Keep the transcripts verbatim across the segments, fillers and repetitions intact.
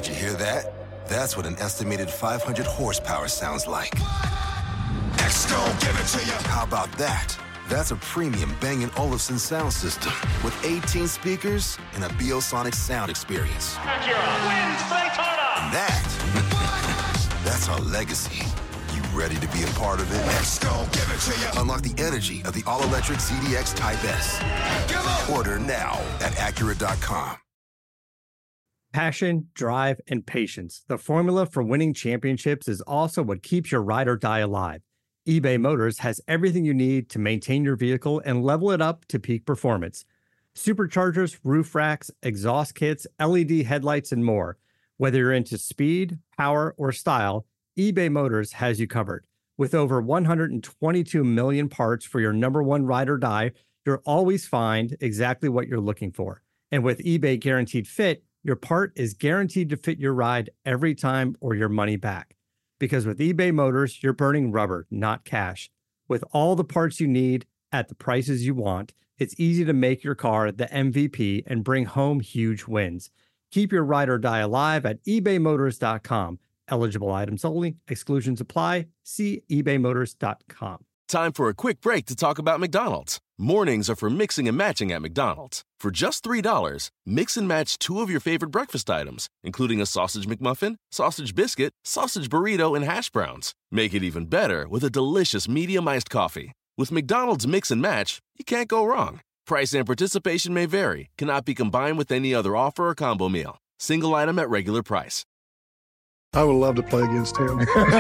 you hear that? That's what an estimated five hundred horsepower sounds like. Next, give it to you. How about that? That's a premium Bang and Olufsen sound system with eighteen speakers and a Biosonic sound experience. Acura wins Daytona. And that, that's our legacy. You ready to be a part of it? Let's go, give it to you. Unlock the energy of the all-electric Z D X Type S. Order now at Acura dot com. Passion, drive, and patience. The formula for winning championships is also what keeps your ride or die alive. eBay Motors has everything you need to maintain your vehicle and level it up to peak performance. Superchargers, roof racks, exhaust kits, L E D headlights, and more. Whether you're into speed, power, or style, eBay Motors has you covered. With over one hundred twenty-two million parts for your number one ride or die, you'll always find exactly what you're looking for. And with eBay Guaranteed Fit, your part is guaranteed to fit your ride every time or your money back. Because with eBay Motors, you're burning rubber, not cash. With all the parts you need at the prices you want, it's easy to make your car the M V P and bring home huge wins. Keep your ride or die alive at ebay motors dot com. Eligible items only. Exclusions apply. See ebay motors dot com. Time for a quick break to talk about McDonald's. Mornings are for mixing and matching at McDonald's. For just three dollars, mix and match two of your favorite breakfast items, including a sausage McMuffin, sausage biscuit, sausage burrito, and hash browns. Make it even better with a delicious medium iced coffee. With McDonald's Mix and Match, you can't go wrong. Price and participation may vary. Cannot be combined with any other offer or combo meal. Single item at regular price. I would love to play against him.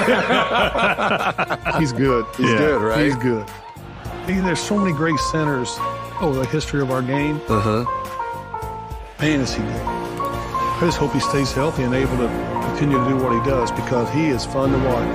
He's good. He's yeah. good, right? He's good. There's so many great centers over the history of our game. Uh-huh. Man, is he good. I just hope he stays healthy and able to continue to do what he does because he is fun to watch.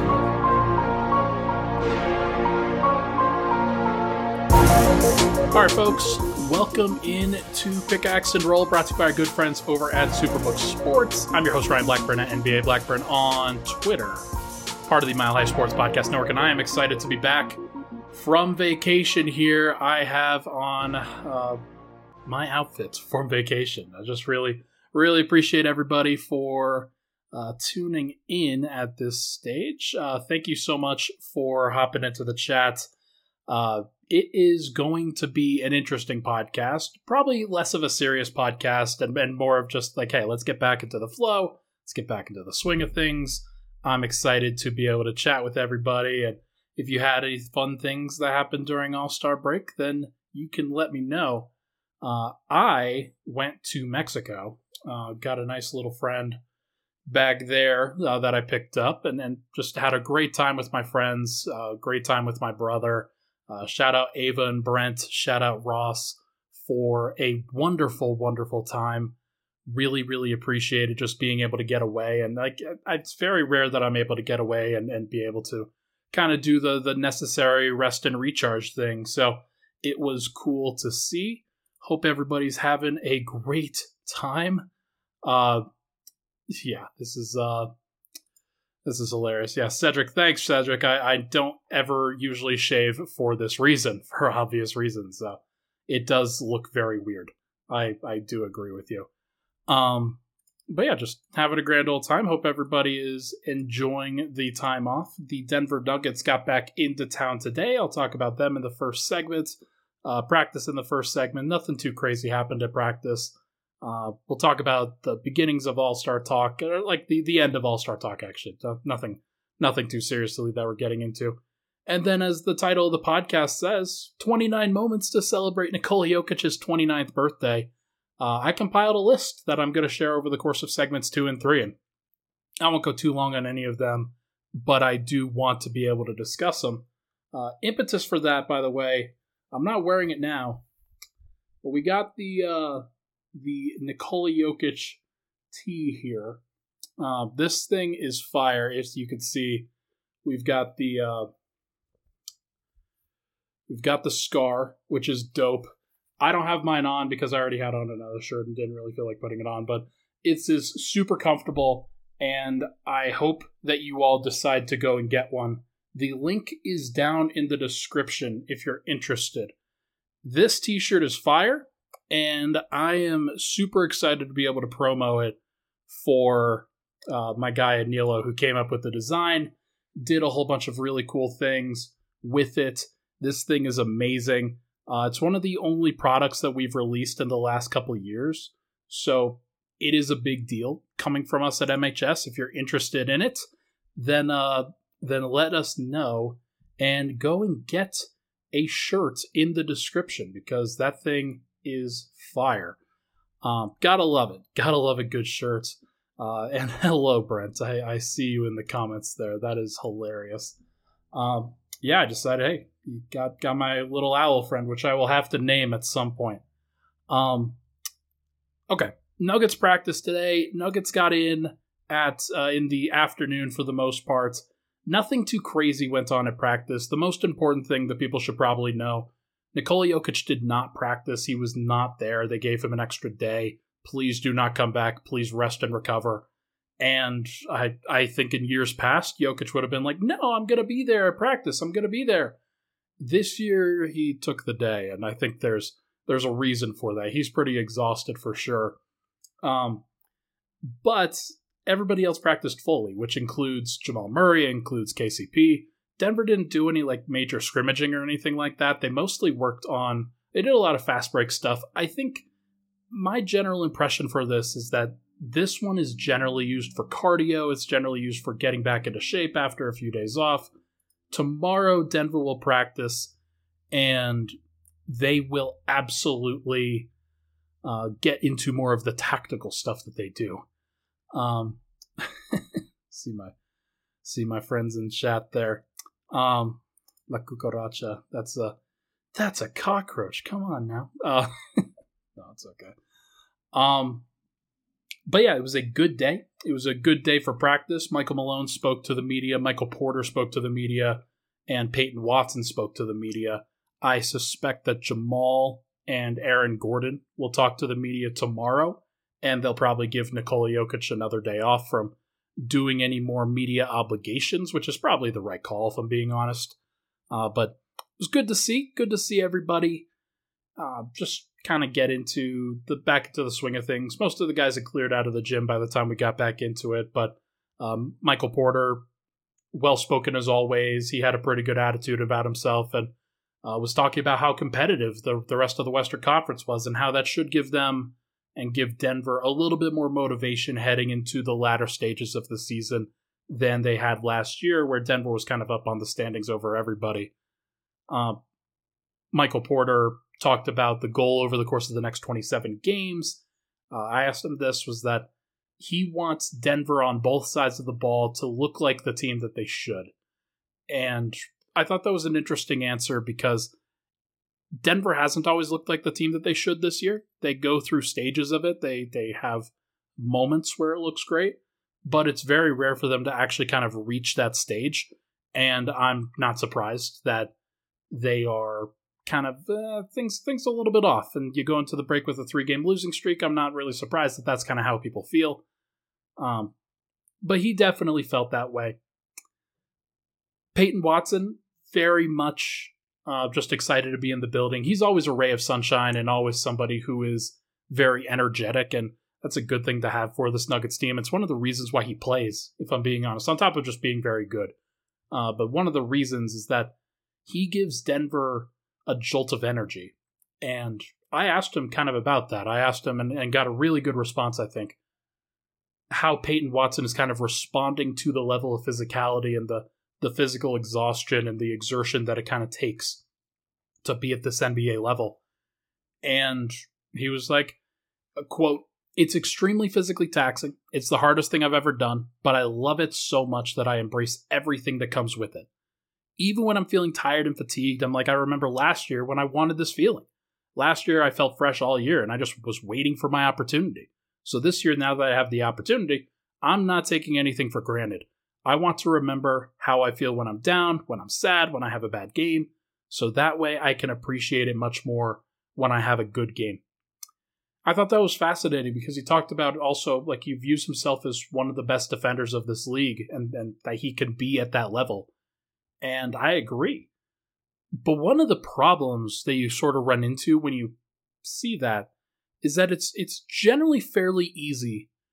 All right, folks, welcome in to Pickaxe and Roll, brought to you by our good friends over at Superbook Sports. I'm your host, Ryan Blackburn at N B A Blackburn on Twitter, part of the Mile High Sports Podcast Network, and I am excited to be back from vacation here. I have on uh, my outfit from vacation. I just really, really appreciate everybody for uh, tuning in at this stage. Uh, thank you so much for hopping into the chat. Uh, it is going to be an interesting podcast, probably less of a serious podcast and, and more of just like, hey, let's get back into the flow. Let's get back into the swing of things. I'm excited to be able to chat with everybody. And if you had any fun things that happened during All-Star break, then you can let me know. Uh, I went to Mexico, uh, got a nice little friend bag there uh, that I picked up, and then just had a great time with my friends, uh, great time with my brother. Uh, shout out Ava and Brent. Shout out Ross for a wonderful, wonderful time. Really, really appreciated just being able to get away. And like, it's very rare that I'm able to get away and, and be able to kind of do the, the necessary rest and recharge thing. So it was cool to see. Hope everybody's having a great time. Uh, yeah, this is... Uh, This is hilarious. Yeah, Cedric, thanks, Cedric. I, I don't ever usually shave for this reason, for obvious reasons. Uh, it does look very weird. I, I do agree with you. Um, but yeah, just having a grand old time. Hope everybody is enjoying the time off. The Denver Nuggets got back into town today. I'll talk about them in the first segment. Uh, practice in the first segment. Nothing too crazy happened at practice. Uh, we'll talk about the beginnings of All-Star Talk, or like the, the end of All-Star Talk, actually. So nothing nothing too seriously that we're getting into. And then, as the title of the podcast says, twenty-nine moments to celebrate Nikola Jokic's twenty-ninth birthday. Uh, I compiled a list that I'm going to share over the course of segments two and three, and I won't go too long on any of them, but I do want to be able to discuss them. Uh, impetus for that, by the way, I'm not wearing it now, but we got the... Uh, the Nikola Jokic tee here. Uh, this thing is fire. As you can see, we've got the uh, we've got the scar, which is dope. I don't have mine on because I already had on another shirt and didn't really feel like putting it on, but it's is super comfortable, and I hope that you all decide to go and get one. The link is down in the description if you're interested. This t-shirt is fire. And I am super excited to be able to promo it for uh, my guy Anilo, who came up with the design, did a whole bunch of really cool things with it. This thing is amazing. Uh, it's one of the only products that we've released in the last couple of years, so it is a big deal coming from us at M H S. If you're interested in it, then uh, then let us know and go and get a shirt in the description, because that thing is fire. Um, gotta love it. Gotta love a good shirt. Uh, and hello, Brent. I, I see you in the comments there. That is hilarious. Um, yeah, I decided, hey, you got, got my little owl friend, which I will have to name at some point. Um, okay. Nuggets practice today. Nuggets got in at uh, in the afternoon for the most part. Nothing too crazy went on at practice. The most important thing that people should probably know, Nikola Jokic did not practice. He was not there. They gave him an extra day. Please do not come back. Please rest and recover. And I I think in years past, Jokic would have been like, no, I'm going to be there at practice. I'm going to be there. This year, he took the day, and I think there's there's a reason for that. He's pretty exhausted for sure. Um, but everybody else practiced fully, which includes Jamal Murray, includes K C P. Denver didn't do any like major scrimmaging or anything like that. They mostly worked on, they did a lot of fast break stuff. I think my general impression for this is that this one is generally used for cardio. It's generally used for getting back into shape after a few days off. Tomorrow, Denver will practice, and they will absolutely uh, get into more of the tactical stuff that they do. Um, see my see my friends in chat there. Um, La cucaracha. That's a that's a cockroach. Come on now. Uh, no, it's okay. Um, but yeah, it was a good day. It was a good day for practice. Michael Malone spoke to the media. Michael Porter spoke to the media, and Peyton Watson spoke to the media. I suspect that Jamal and Aaron Gordon will talk to the media tomorrow, and they'll probably give Nikola Jokic another day off from doing any more media obligations, which is probably the right call, if I'm being honest. Uh, but it was good to see. Good to see everybody uh, just kind of get into the back into the swing of things. Most of the guys had cleared out of the gym by the time we got back into it, but um, Michael Porter, well-spoken as always. He had a pretty good attitude about himself, and uh, was talking about how competitive the, the rest of the Western Conference was and how that should give them and give Denver a little bit more motivation heading into the latter stages of the season than they had last year, where Denver was kind of up on the standings over everybody. Uh, Michael Porter talked about the goal over the course of the next twenty-seven games. Uh, I asked him this, was that he wants Denver on both sides of the ball to look like the team that they should. And I thought that was an interesting answer, because Denver hasn't always looked like the team that they should this year. They go through stages of it. They they have moments where it looks great, but it's very rare for them to actually kind of reach that stage. And I'm not surprised that they are kind of uh, things things a little bit off. And you go into the break with a three-game losing streak. I'm not really surprised that that's kind of how people feel. Um, but he definitely felt that way. Peyton Watson, very much Uh, just excited to be in the building. He's always a ray of sunshine and always somebody who is very energetic, and that's a good thing to have for this Nuggets team. It's one of the reasons why he plays, if I'm being honest, on top of just being very good. Uh, but one of the reasons is that he gives Denver a jolt of energy. And I asked him kind of about that. I asked him and, and got a really good response, I think, how Peyton Watson is kind of responding to the level of physicality and the the physical exhaustion and the exertion that it kind of takes to be at this N B A level. And he was like, quote, "It's extremely physically taxing. It's the hardest thing I've ever done, but I love it so much that I embrace everything that comes with it. Even when I'm feeling tired and fatigued, I'm like, I remember last year when I wanted this feeling. Last year I felt fresh all year and I just was waiting for my opportunity. So this year, now that I have the opportunity, I'm not taking anything for granted. I want to remember how I feel when I'm down, when I'm sad, when I have a bad game, so that way I can appreciate it much more when I have a good game." I thought that was fascinating, because he talked about also, like, he views himself as one of the best defenders of this league, and, and that he can be at that level. And I agree. But one of the problems that you sort of run into when you see that is that it's it's generally fairly easy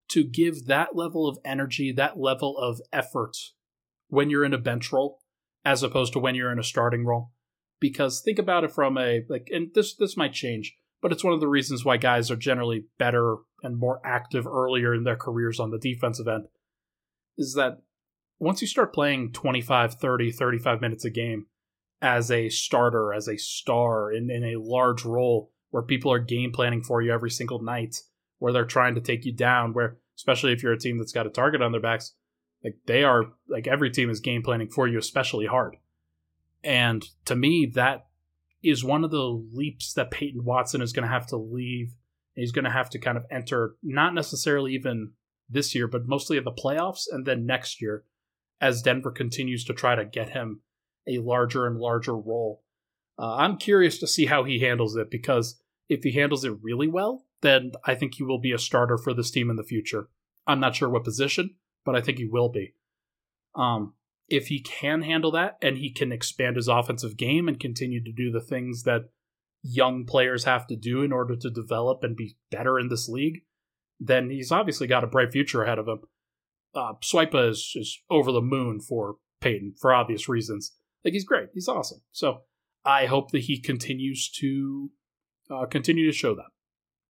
to give that level of energy, that level of effort when you're in a bench role as opposed to when you're in a starting role. Because think about it from a, like, and this this might change, but it's one of the reasons why guys are generally better and more active earlier in their careers on the defensive end, is that once you start playing twenty-five, thirty, thirty-five minutes a game as a starter, as a star in, in a large role where people are game planning for you every single night, where they're trying to take you down, where, especially if you're a team that's got a target on their backs, like they are, like every team is game planning for you especially hard. And to me, that is one of the leaps that Peyton Watson is going to have to leave. He's going to have to kind of enter, not necessarily even this year, but mostly at the playoffs and then next year, as Denver continues to try to get him a larger and larger role. Uh, I'm curious to see how he handles it, because if he handles it really well, then I think he will be a starter for this team in the future. I'm not sure what position, but I think he will be. Um, if he can handle that and he can expand his offensive game and continue to do the things that young players have to do in order to develop and be better in this league, then he's obviously got a bright future ahead of him. Uh, Swipa is, is over the moon for Peyton for obvious reasons. Like, he's great. He's awesome. So I hope that he continues to uh, continue to show that.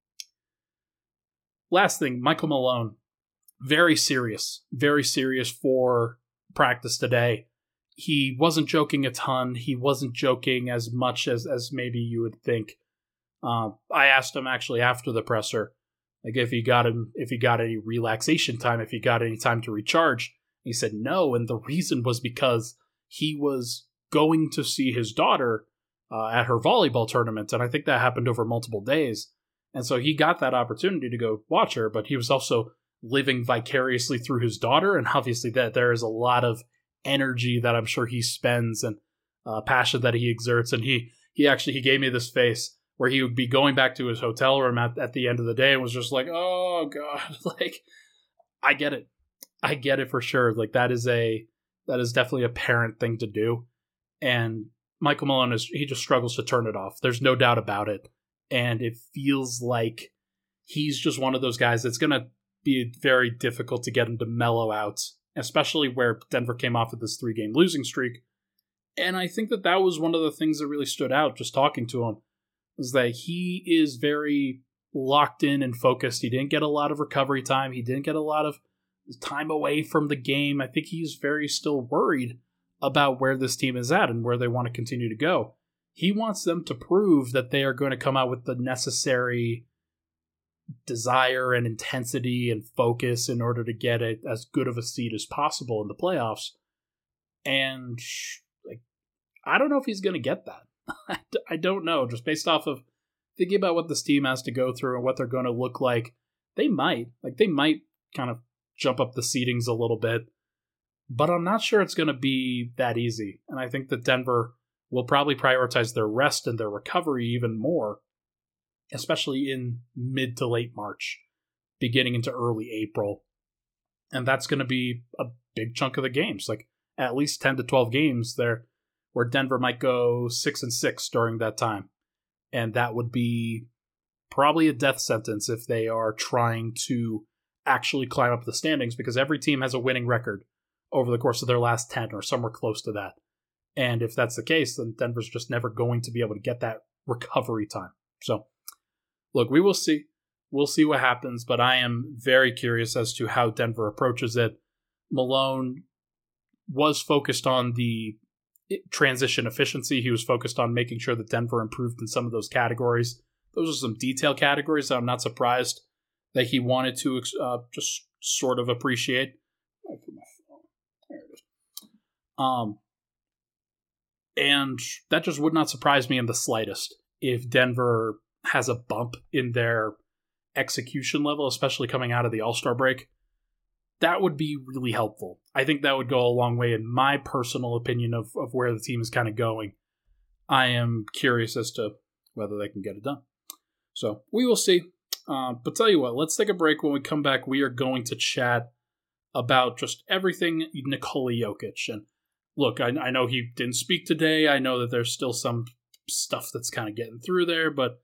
Last thing, Michael Malone. Very serious. Very serious for practice today. He wasn't joking a ton. He wasn't joking as much as, as maybe you would think. Uh, I asked him actually after the presser, like if he got him, if he got any relaxation time, if he got any time to recharge. He said no, and the reason was because he was going to see his daughter uh, at her volleyball tournament, and I think that happened over multiple days. And so he got that opportunity to go watch her, but he was also living vicariously through his daughter, and obviously that there is a lot of energy that I'm sure he spends and uh, passion that he exerts. And he he actually he gave me this face where he would be going back to his hotel room at, at the end of the day and was just like, oh God, like, I get it. I get it for sure. Like, that is a, that is definitely a parent thing to do. And Michael Malone is, he just struggles to turn it off. There's no doubt about it. And it feels like he's just one of those guys that's going to be very difficult to get him to mellow out, especially where Denver came off of this three-game losing streak. And I think that that was one of the things that really stood out just talking to him, was that he is very locked in and focused. He didn't get a lot of recovery time. He didn't get a lot of time away from the game. I think he's very still worried about where this team is at and where they want to continue to go. He wants them to prove that they are going to come out with the necessary desire and intensity and focus in order to get it as good of a seed as possible in the playoffs. And like, I don't know if he's going to get that. I don't know. Just based off of thinking about what this team has to go through and what they're going to look like, they might. Like, they might kind of jump up the seedings a little bit. But I'm not sure it's going to be that easy. And I think that Denver will probably prioritize their rest and their recovery even more, especially in mid to late March, beginning into early April. And that's going to be a big chunk of the games, like at least ten to twelve games there, where Denver might go six and six during that time. And that would be probably a death sentence if they are trying to actually climb up the standings, because every team has a winning record over the course of their last ten or somewhere close to that. And if that's the case, then Denver's just never going to be able to get that recovery time. So, look, we will see. We'll see what happens, but I am very curious as to how Denver approaches it. Malone was focused on the transition efficiency. He was focused on making sure that Denver improved in some of those categories. Those are some detail categories that I'm not surprised that he wanted to uh, just sort of appreciate. I put my phone. There it is. Um, and that just would not surprise me in the slightest if Denver has a bump in their execution level, especially coming out of the All-Star break. That would be really helpful. I think that would go a long way in my personal opinion of, of where the team is kind of going. I am curious as to whether they can get it done. So we will see. Uh, but tell you what, let's take a break. When we come back, we are going to chat about just everything Nikola Jokic. And look, I, I know he didn't speak today. I know that there's still some stuff that's kind of getting through there, but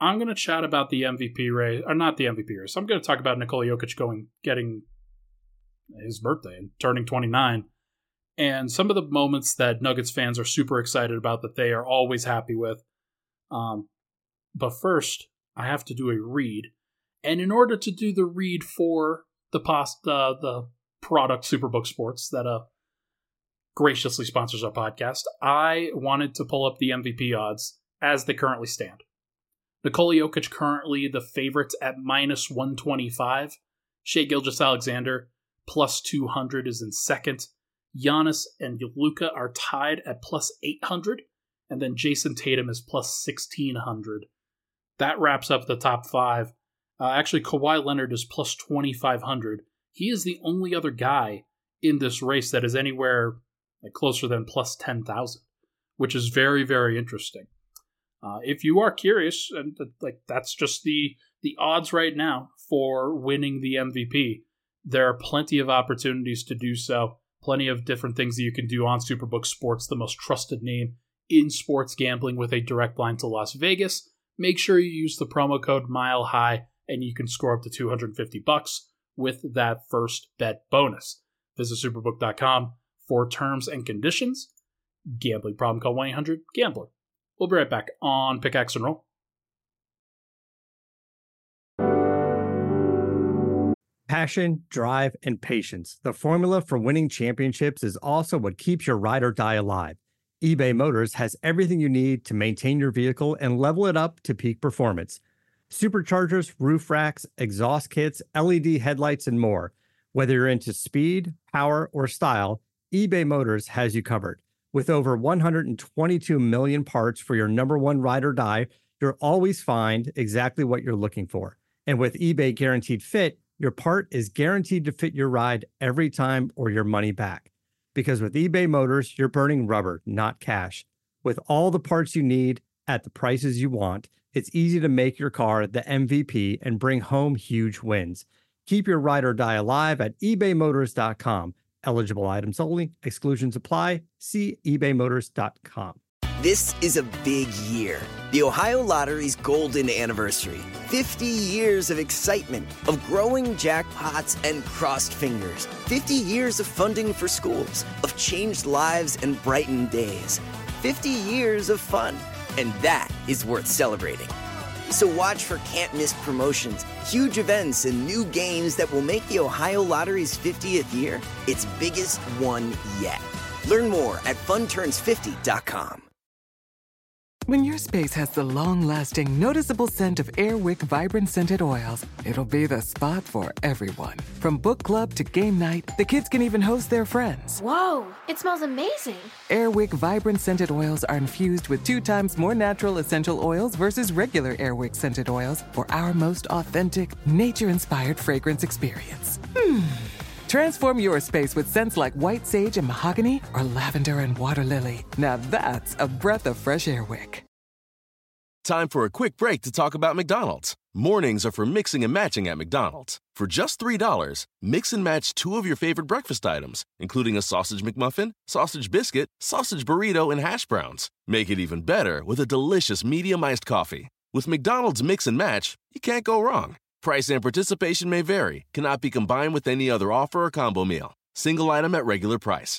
I'm going to chat about the M V P race, or not the M V P race. I'm going to talk about Nikola Jokic going, getting his birthday and turning twenty-nine, and some of the moments that Nuggets fans are super excited about that they are always happy with. Um, but first, I have to do a read, and in order to do the read for the pos- the, the product Superbook Sports that uh graciously sponsors our podcast, I wanted to pull up the M V P odds as they currently stand. Nikola Jokic currently the favorite at minus one twenty-five. Shai Gilgeous-Alexander plus two hundred is in second. Giannis and Luka are tied at plus eight hundred. And then Jason Tatum is plus sixteen hundred. That wraps up the top five. Uh, actually, Kawhi Leonard is plus twenty-five hundred. He is the only other guy in this race that is anywhere like closer than plus ten thousand, which is very, very interesting. Uh, if you are curious, and like that's just the the odds right now for winning the M V P, there are plenty of opportunities to do so. Plenty of different things that you can do on Superbook Sports, the most trusted name in sports gambling with a direct line to Las Vegas. Make sure you use the promo code MILEHIGH, and you can score up to two hundred fifty bucks with that first bet bonus. Visit superbook dot com for terms and conditions. Gambling problem, call one eight hundred gambler. We'll be right back on Pickaxe and Roll. Passion, drive, and patience. The formula for winning championships is also what keeps your ride or die alive. eBay Motors has everything you need to maintain your vehicle and level it up to peak performance. Superchargers, roof racks, exhaust kits, L E D headlights, and more. Whether you're into speed, power, or style, eBay Motors has you covered. With over one hundred twenty-two million parts for your number one ride or die, you'll always find exactly what you're looking for. And with eBay Guaranteed Fit, your part is guaranteed to fit your ride every time or your money back. Because with eBay Motors, you're burning rubber, not cash. With all the parts you need at the prices you want, it's easy to make your car the M V P and bring home huge wins. Keep your ride or die alive at ebay motors dot com. Eligible items only. Exclusions apply. See ebay motors dot com. This is a big year. The Ohio Lottery's golden anniversary. fifty years of excitement, of growing jackpots and crossed fingers. fifty years of funding for schools, of changed lives and brightened days. fifty years of fun. And that is worth celebrating. So watch for can't-miss promotions, huge events, and new games that will make the Ohio Lottery's fiftieth year its biggest one yet. Learn more at fun turns fifty dot com. When your space has the long-lasting, noticeable scent of Airwick Vibrant Scented Oils, it'll be the spot for everyone. From book club to game night, the kids can even host their friends. Whoa, it smells amazing. Airwick Vibrant Scented Oils are infused with two times more natural essential oils versus regular Airwick Scented Oils for our most authentic, nature-inspired fragrance experience. Hmm. Transform your space with scents like white sage and mahogany or lavender and water lily. Now that's a breath of fresh air wick. Time for a quick break to talk about McDonald's. Mornings are for mixing and matching at McDonald's. For just three dollars, mix and match two of your favorite breakfast items, including a sausage McMuffin, sausage biscuit, sausage burrito, and hash browns. Make it even better with a delicious medium iced coffee. With McDonald's Mix and Match, you can't go wrong. Price and participation may vary. Cannot be combined with any other offer or combo meal. Single item at regular price.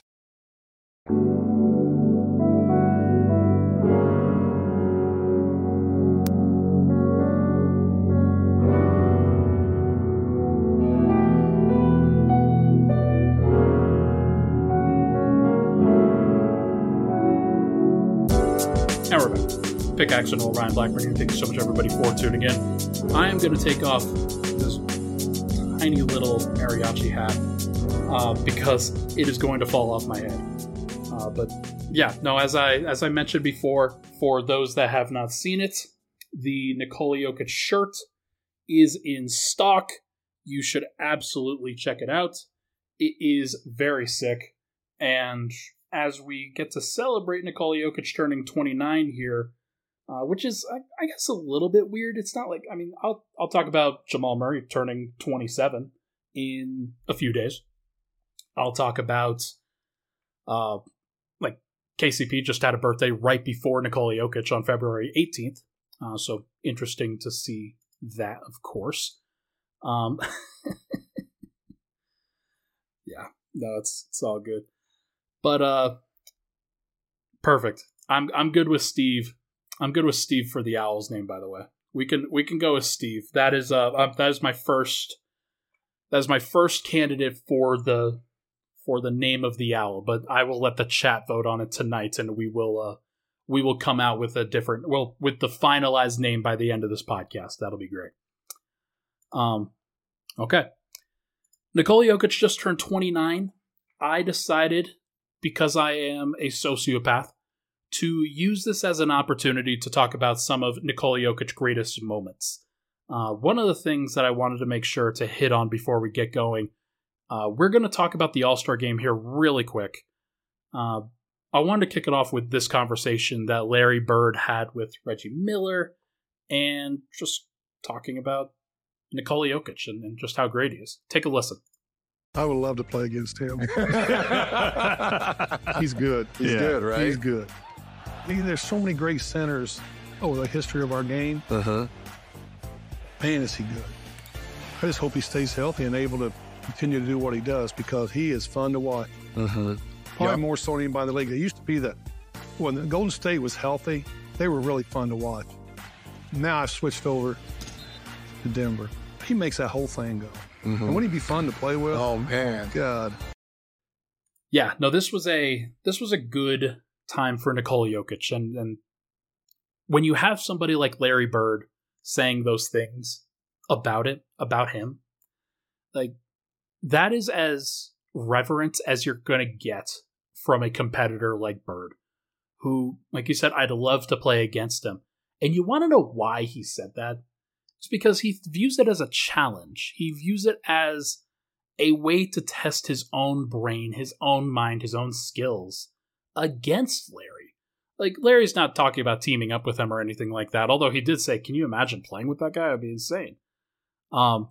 And we're back. Pickaxe and Roll, Ryan Blackburn here. Thank you so much, everybody, for tuning in. I am going to take off this tiny little mariachi hat uh, because it is going to fall off my head. Uh, but yeah, no, as I as I mentioned before, for those that have not seen it, the Nikola Jokic shirt is in stock. You should absolutely check it out. It is very sick, and as we get to celebrate Nikola Jokic turning twenty-nine here, uh, which is, I, I guess, a little bit weird. It's not like, I mean, I'll I'll talk about Jamal Murray turning twenty-seven in a few days. I'll talk about, uh, like, K C P just had a birthday right before Nikola Jokic on February eighteenth. Uh, so interesting to see that, of course. Um, yeah, no, it's it's all good. But uh, perfect. I'm I'm good with Steve. I'm good with Steve for the Owls name, by the way. We can we can go with Steve. That is uh, uh that is my first that is my first candidate for the for the name of the owl. But I will let the chat vote on it tonight, and we will uh we will come out with a different well with the finalized name by the end of this podcast. That'll be great. Um, okay. Nikola Jokic just turned twenty-nine. I decided, because I am a sociopath, to use this as an opportunity to talk about some of Nikola Jokic's greatest moments. Uh, one of the things that I wanted to make sure to hit on before we get going, uh, we're going to talk about the All-Star game here really quick. Uh, I wanted to kick it off with this conversation that Larry Bird had with Reggie Miller, and just talking about Nikola Jokic and, and just how great he is. Take a listen. I would love to play against him. He's good. He's yeah. good, right? He's good. I mean, there's so many great centers over the history of our game. Uh-huh. Man, is he good. I just hope he stays healthy and able to continue to do what he does, because he is fun to watch. Uh-huh. Probably yep. more so than anybody in the league. It used to be that when the Golden State was healthy, they were really fun to watch. Now I've switched over to Denver. He makes that whole thing go. Mm-hmm. And wouldn't he be fun to play with? Oh, man. God. Yeah, no, this was a this was a good time for Nikola Jokic. And, and when you have somebody like Larry Bird saying those things about it, about him, like, that is as reverent as you're going to get from a competitor like Bird, who, like you said, I'd love to play against him. And you want to know why he said that? It's because he views it as a challenge. He views it as a way to test his own brain, his own mind, his own skills against Larry. Like, Larry's not talking about teaming up with him or anything like that, although he did say, can you imagine playing with that guy? It would be insane. Um,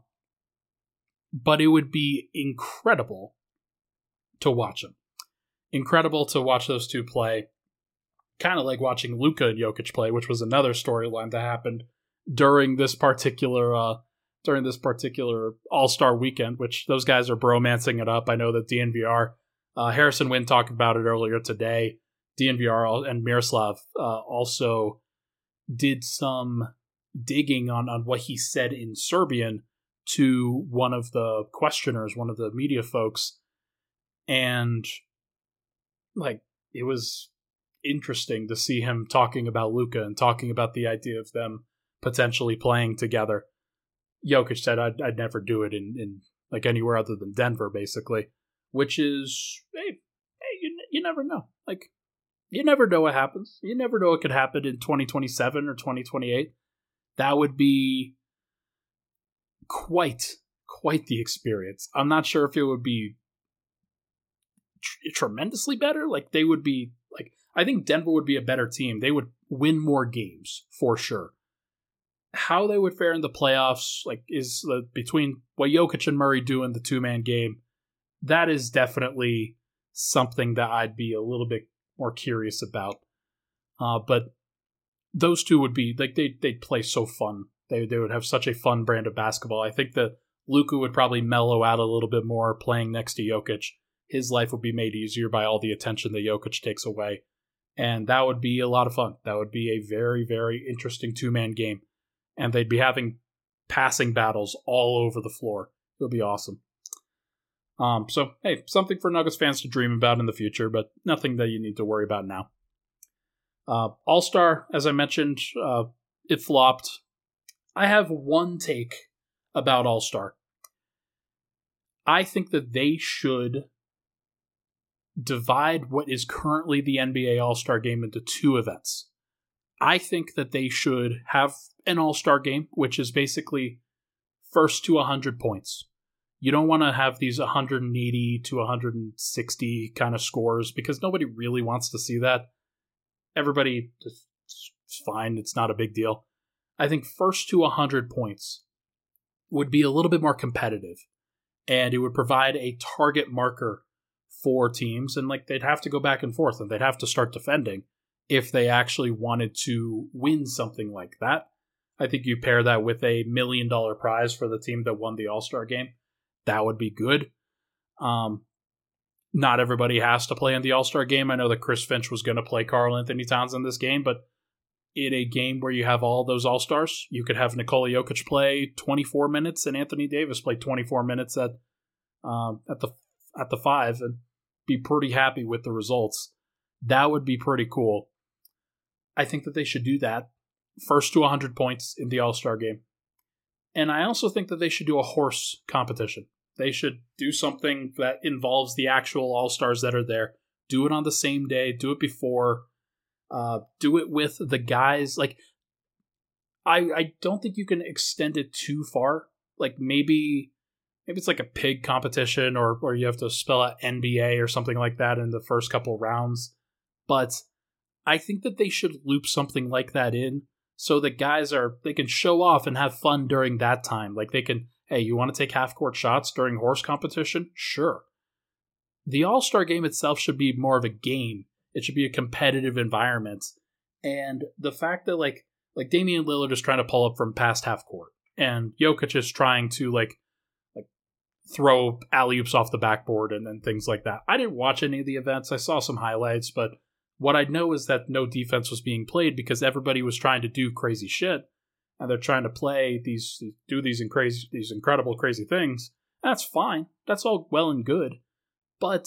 but it would be incredible to watch him. Incredible to watch those two play. Kind of like watching Luka and Jokic play, which was another storyline that happened during this particular uh, during this particular All-Star weekend, which those guys are bromancing it up. I know that D N V R, uh, Harrison Wind talked about it earlier today. D N V R and Miroslav uh, also did some digging on, on what he said in Serbian to one of the questioners, one of the media folks. And like, it was interesting to see him talking about Luka and talking about the idea of them potentially playing together. Jokic said, I'd, I'd never do it in, in like anywhere other than Denver, basically, which is, hey, hey, you, you never know. Like, you never know what happens. You never know what could happen in twenty twenty-seven or twenty twenty-eight. That would be quite, quite the experience. I'm not sure if it would be tr- tremendously better. Like, they would be, like, I think Denver would be a better team. They would win more games, for sure. How they would fare in the playoffs, like, is uh, between what Jokic and Murray do in the two-man game, that is definitely something that I'd be a little bit more curious about. Uh, but those two would be, like, they, they'd play so fun. They, they would have such a fun brand of basketball. I think that Luka would probably mellow out a little bit more playing next to Jokic. His life would be made easier by all the attention that Jokic takes away. And that would be a lot of fun. That would be a very, very interesting two-man game. And they'd be having passing battles all over the floor. It would be awesome. Um, so, hey, something for Nuggets fans to dream about in the future, but nothing that you need to worry about now. Uh, All-Star, as I mentioned, uh, it flopped. I have one take about All-Star. I think that they should divide what is currently the N B A All-Star game into two events. I think that they should have an All-Star game, which is basically first to one hundred points. You don't want to have these one hundred eighty to one hundred sixty kind of scores, because nobody really wants to see that. Everybody, it's fine. It's not a big deal. I think first to one hundred points would be a little bit more competitive, and it would provide a target marker for teams, and like they'd have to go back and forth, and they'd have to start defending. if they actually wanted to win something like that. I think you pair that with a million dollar prize for the team that won the All-Star game. That would be good. Um, not everybody has to play in the All-Star game. I know that Chris Finch was going to play Karl Anthony Towns in this game, but in a game where you have all those All-Stars, you could have Nikola Jokic play twenty-four minutes and Anthony Davis play twenty-four minutes at um, at the at the five and be pretty happy with the results. That would be pretty cool. I think that they should do that. First to one hundred points in the All-Star game. And I also think that they should do a horse competition. They should do something that involves the actual All-Stars that are there. Do it on the same day. Do it before. Uh, do it with the guys. Like, I I don't think you can extend it too far. Like, maybe maybe it's like a pig competition, or or you have to spell out N B A or something like that in the first couple rounds. But I think that they should loop something like that in, so that guys are, they can show off and have fun during that time. Like, they can, hey, you want to take half-court shots during horse competition? Sure. The All-Star game itself should be more of a game. It should be a competitive environment. And the fact that, like, like Damian Lillard is trying to pull up from past half-court, and Jokic is trying to, like, like throw alley-oops off the backboard and, and things like that. I didn't watch any of the events. I saw some highlights, but what I know is that no defense was being played because everybody was trying to do crazy shit, and they're trying to play these, do these in crazy, these incredible, crazy things. That's fine. That's all well and good. But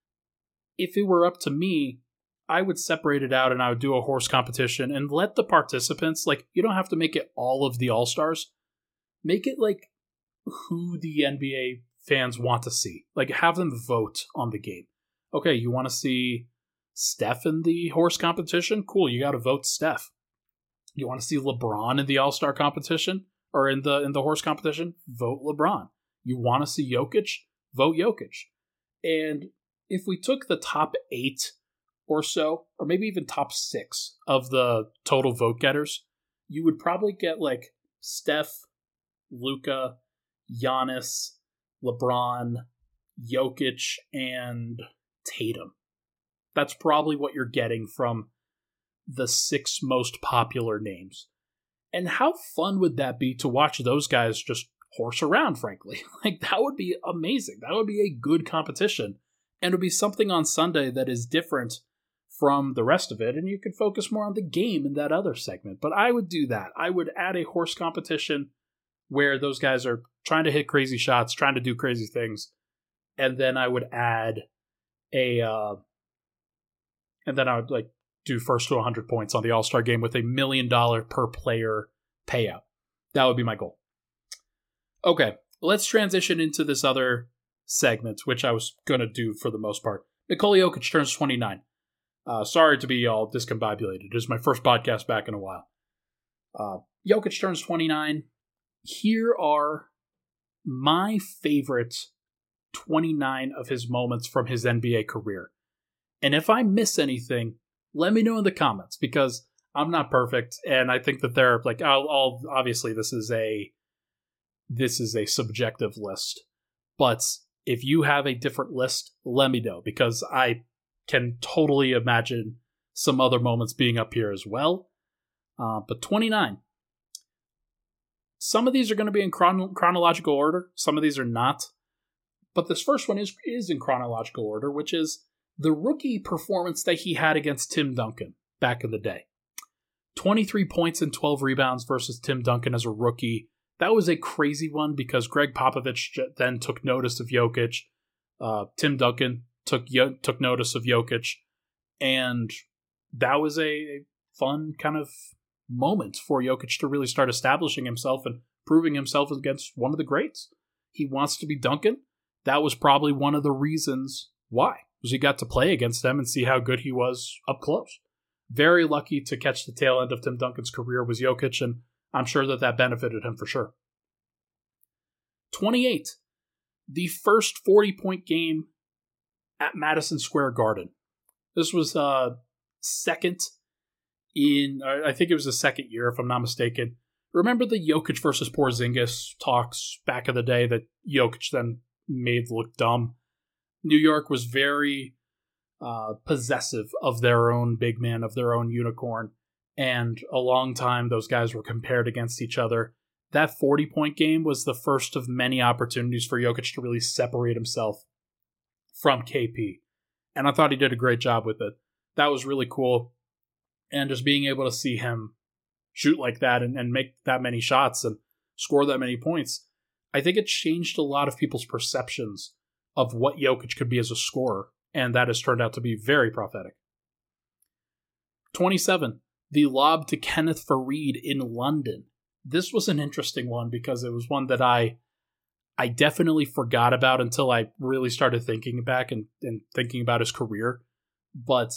if it were up to me, I would separate it out and I would do a horse competition and let the participants, like, you don't have to make it all of the All-Stars. Make it like who the N B A fans want to see. Like, have them vote on the game. Okay, you want to see Steph in the horse competition? Cool, you got to vote Steph. You want to see LeBron in the All-Star competition or in the in the horse competition? Vote LeBron. You want to see Jokic? Vote Jokic. And if we took the top eight or so, or maybe even top six of the total vote getters, you would probably get like Steph, Luka, Giannis, LeBron, Jokic, and Tatum. That's probably what you're getting from the six most popular names. And how fun would that be to watch those guys just horse around, frankly? Like, that would be amazing. That would be a good competition. And it would be something on Sunday that is different from the rest of it, and you could focus more on the game in that other segment. But I would do that. I would add a horse competition where those guys are trying to hit crazy shots, trying to do crazy things. And then I would add a... Uh, And then I would like do first to one hundred points on the All-Star game with a million dollar per player payout. That would be my goal. Okay, let's transition into this other segment, which I was going to do for the most part. Nikola Jokic turns twenty-nine. Uh, sorry to be all discombobulated. This is my first podcast back in a while. Uh, Jokic turns twenty-nine. Here are my favorite twenty-nine of his moments from his N B A career. And if I miss anything, let me know in the comments, because I'm not perfect, and I think that they're like, I'll, I'll obviously this is a this is a subjective list, but if you have a different list, let me know, because I can totally imagine some other moments being up here as well. Uh, but twenty-nine. Some of these are going to be in chron- chronological order. Some of these are not. But this first one is is in chronological order, which is the rookie performance that he had against Tim Duncan back in the day. twenty-three points and twelve rebounds versus Tim Duncan as a rookie. That was a crazy one because Greg Popovich then took notice of Jokic. Uh, Tim Duncan took took notice of Jokic. And that was a fun kind of moment for Jokic to really start establishing himself and proving himself against one of the greats. He wants to be Duncan. That was probably one of the reasons why. Was he got to play against them and see how good he was up close. Very lucky to catch the tail end of Tim Duncan's career was Jokic, and I'm sure that that benefited him for sure. twenty-eight. The first forty-point game at Madison Square Garden. This was uh, second in, I think it was the second year, if I'm not mistaken. Remember the Jokic versus Porzingis talks back in the day that Jokic then made look dumb? New York was very uh, possessive of their own big man, of their own unicorn. And a long time, those guys were compared against each other. That forty-point game was the first of many opportunities for Jokic to really separate himself from K P. And I thought he did a great job with it. That was really cool. And just being able to see him shoot like that and, and make that many shots and score that many points, I think it changed a lot of people's perceptions of what Jokic could be as a scorer. And that has turned out to be very prophetic. twenty-seven. The lob to Kenneth Faried in London. This was an interesting one because it was one that I I definitely forgot about until I really started thinking back and, and thinking about his career. But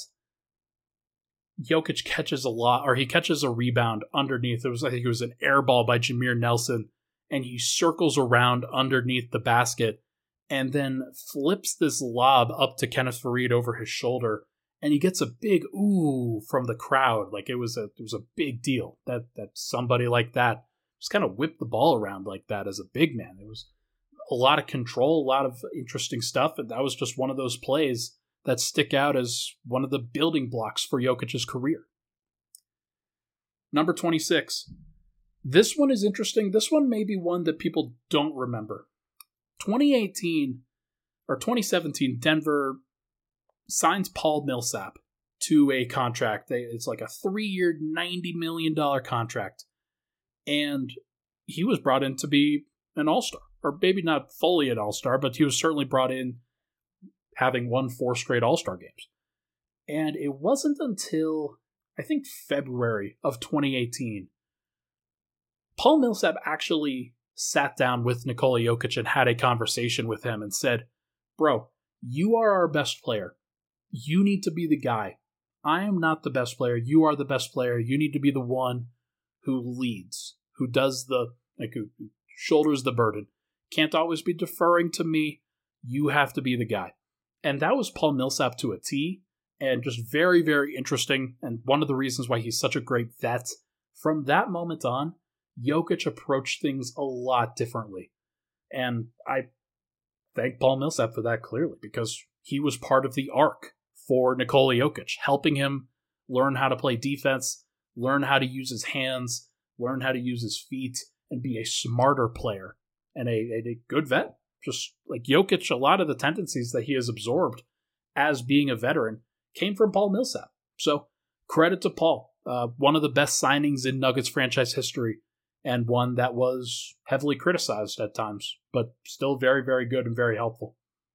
Jokic catches a lot, or he catches a rebound underneath. It was, I think it was an air ball by Jameer Nelson, and he circles around underneath the basket and then flips this lob up to Kenneth Faried over his shoulder. And he gets a big ooh from the crowd. Like it was a it was a big deal that that somebody like that just kind of whipped the ball around like that as a big man. It was a lot of control, a lot of interesting stuff, and that was just one of those plays that stick out as one of the building blocks for Jokic's career. Number twenty-six. This one is interesting. This one may be one that people don't remember. twenty eighteen or twenty seventeen, Denver signs Paul Millsap to a contract. It's like a three-year, ninety million dollars contract. And he was brought in to be an all-star. Or maybe not fully an all-star, but he was certainly brought in having won four straight all-star games. And it wasn't until, I think, February of twenty eighteen, Paul Millsap actually sat down with Nikola Jokic and had a conversation with him and said, bro, you are our best player. You need to be the guy. I am not the best player. You are the best player. You need to be the one who leads, who does the, like, who shoulders the burden. Can't always be deferring to me. You have to be the guy. And that was Paul Millsap to a T, and just very, very interesting. And one of the reasons why he's such a great vet. From that moment on, Jokic approached things a lot differently. And I thank Paul Millsap for that clearly, because he was part of the arc for Nikola Jokic, helping him learn how to play defense, learn how to use his hands, learn how to use his feet, and be a smarter player and a, a, a good vet. Just like Jokic, a lot of the tendencies that he has absorbed as being a veteran came from Paul Millsap. So credit to Paul. Uh, one of the best signings in Nuggets franchise history, and one that was heavily criticized at times, but still very, very good and very helpful.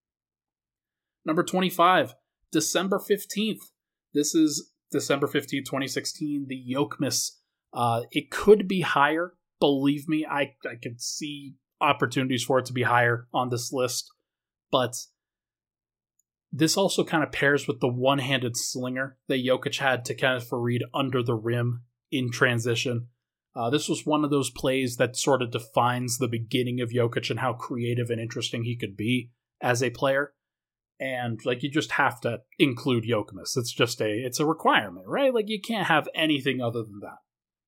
Number twenty-five, December fifteenth. This is December fifteenth, twenty sixteen, the Jokmas. Uh, it could be higher. Believe me, I, I could see opportunities for it to be higher on this list. But this also kind of pairs with the one-handed slinger that Jokic had to Kenneth Faried under the rim in transition. Uh, this was one of those plays that sort of defines the beginning of Jokic and how creative and interesting he could be as a player. And like, you just have to include Jokmas. It's just a, it's a requirement, right? Like, you can't have anything other than that.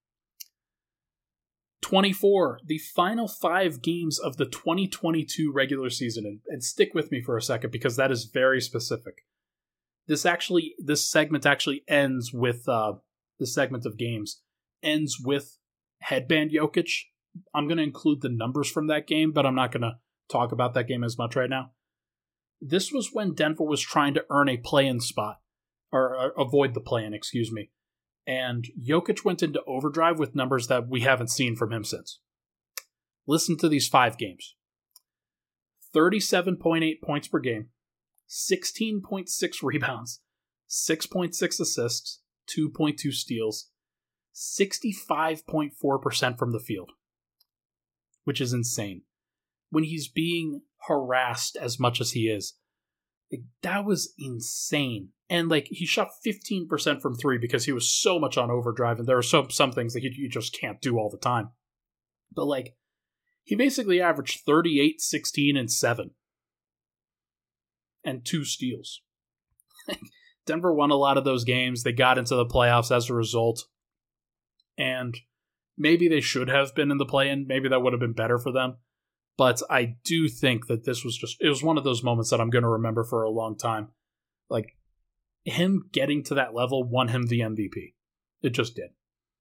twenty-four, the final five games of the twenty twenty-two regular season. And, and stick with me for a second, because that is very specific. This actually, this segment actually ends with, uh, the segment of games ends with Headband Jokic. I'm going to include the numbers from that game, but I'm not going to talk about that game as much right now. This was when Denver was trying to earn a play-in spot, or, or avoid the play-in, excuse me. And Jokic went into overdrive with numbers that we haven't seen from him since. Listen to these five games. thirty-seven point eight points per game, sixteen point six rebounds, six point six assists, two point two steals, sixty-five point four percent from the field, which is insane. When he's being harassed as much as he is, like, that was insane. And like, he shot fifteen percent from three because he was so much on overdrive, and there are some some things that he, you just can't do all the time. But like, he basically averaged thirty-eight, sixteen, and seven, and two steals. Denver won a lot of those games. They got into the playoffs as a result, and maybe they should have been in the play-in. Maybe that would have been better for them. But I do think that this was just, it was one of those moments that I'm going to remember for a long time. Like, him getting to that level won him the M V P. It just did.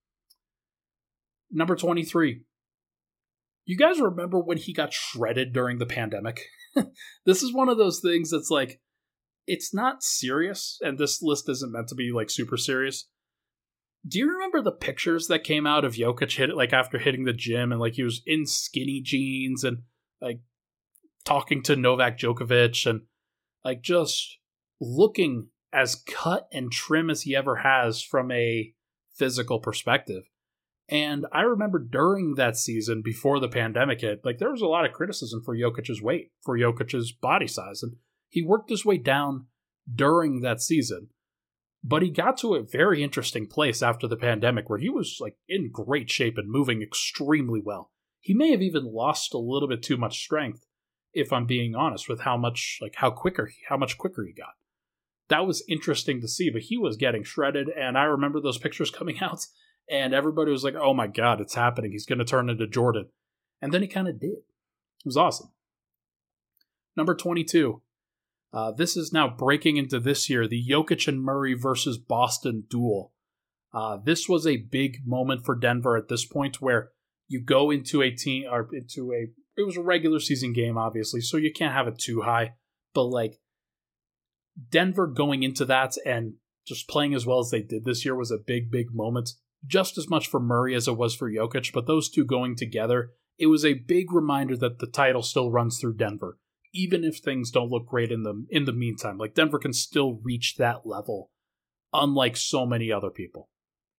Number twenty-three. You guys remember when he got shredded during the pandemic? This is one of those things that's like, it's not serious, and this list isn't meant to be like super serious. Do you remember the pictures that came out of Jokic hit like after hitting the gym and like he was in skinny jeans and like talking to Novak Djokovic and like just looking as cut and trim as he ever has from a physical perspective? And I remember during that season, before the pandemic hit, like there was a lot of criticism for Jokic's weight, for Jokic's body size. And he worked his way down during that season. But he got to a very interesting place after the pandemic where he was like in great shape and moving extremely well. He may have even lost a little bit too much strength, if I'm being honest, with how much, like how quicker, he, how much quicker he got. That was interesting to see, but he was getting shredded. And I remember those pictures coming out. And everybody was like, oh my God, it's happening. He's going to turn into Jordan. And then he kind of did. It was awesome. Number twenty-two. Uh, this is now breaking into this year, the Jokic and Murray versus Boston duel. Uh, this was a big moment for Denver at this point where you go into a team, or into a, it was a regular season game, obviously, so you can't have it too high. But like Denver going into that and just playing as well as they did this year was a big, big moment. Just as much for Murray as it was for Jokic, but those two going together, it was a big reminder that the title still runs through Denver, even if things don't look great in the in the meantime. Like Denver can still reach that level, unlike so many other people.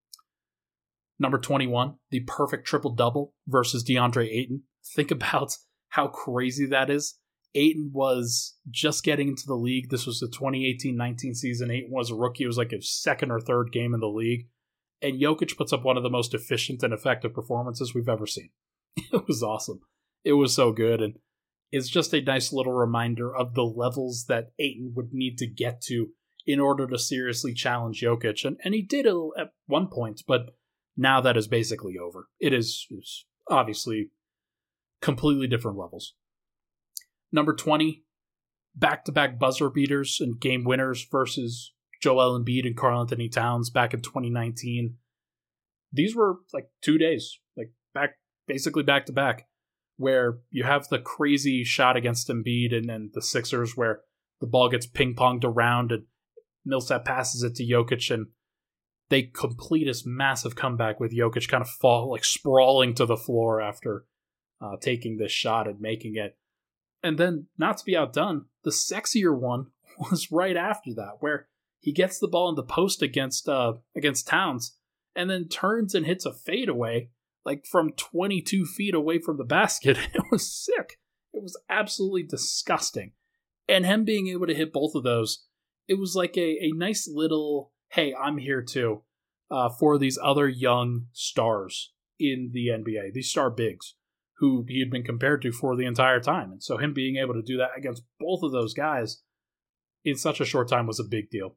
Number twenty-one, the perfect triple-double versus DeAndre Ayton. Think about how crazy that is. Ayton was just getting into the league. This was the twenty eighteen nineteen season. Ayton was a rookie. It was like his second or third game in the league. And Jokic puts up one of the most efficient and effective performances we've ever seen. It was awesome. It was so good. And it's just a nice little reminder of the levels that Ayton would need to get to in order to seriously challenge Jokic. And, and he did it at one point, but now that is basically over. It is, is obviously completely different levels. Number twenty, back-to-back buzzer beaters and game winners versus Joel Embiid and Karl Anthony Towns back in twenty nineteen. These were like two days, like back, basically back to back, where you have the crazy shot against Embiid and then the Sixers where the ball gets ping-ponged around and Millsap passes it to Jokic and they complete this massive comeback with Jokic kind of fall, like sprawling to the floor after uh, taking this shot and making it. And then, not to be outdone, the sexier one was right after that, where he gets the ball in the post against uh, against Towns, and then turns and hits a fadeaway, like from twenty-two feet away from the basket. It was sick. It was absolutely disgusting. And him being able to hit both of those, it was like a, a nice little, hey, I'm here too, uh, for these other young stars in the N B A, these star bigs, who he had been compared to for the entire time. And so him being able to do that against both of those guys in such a short time was a big deal.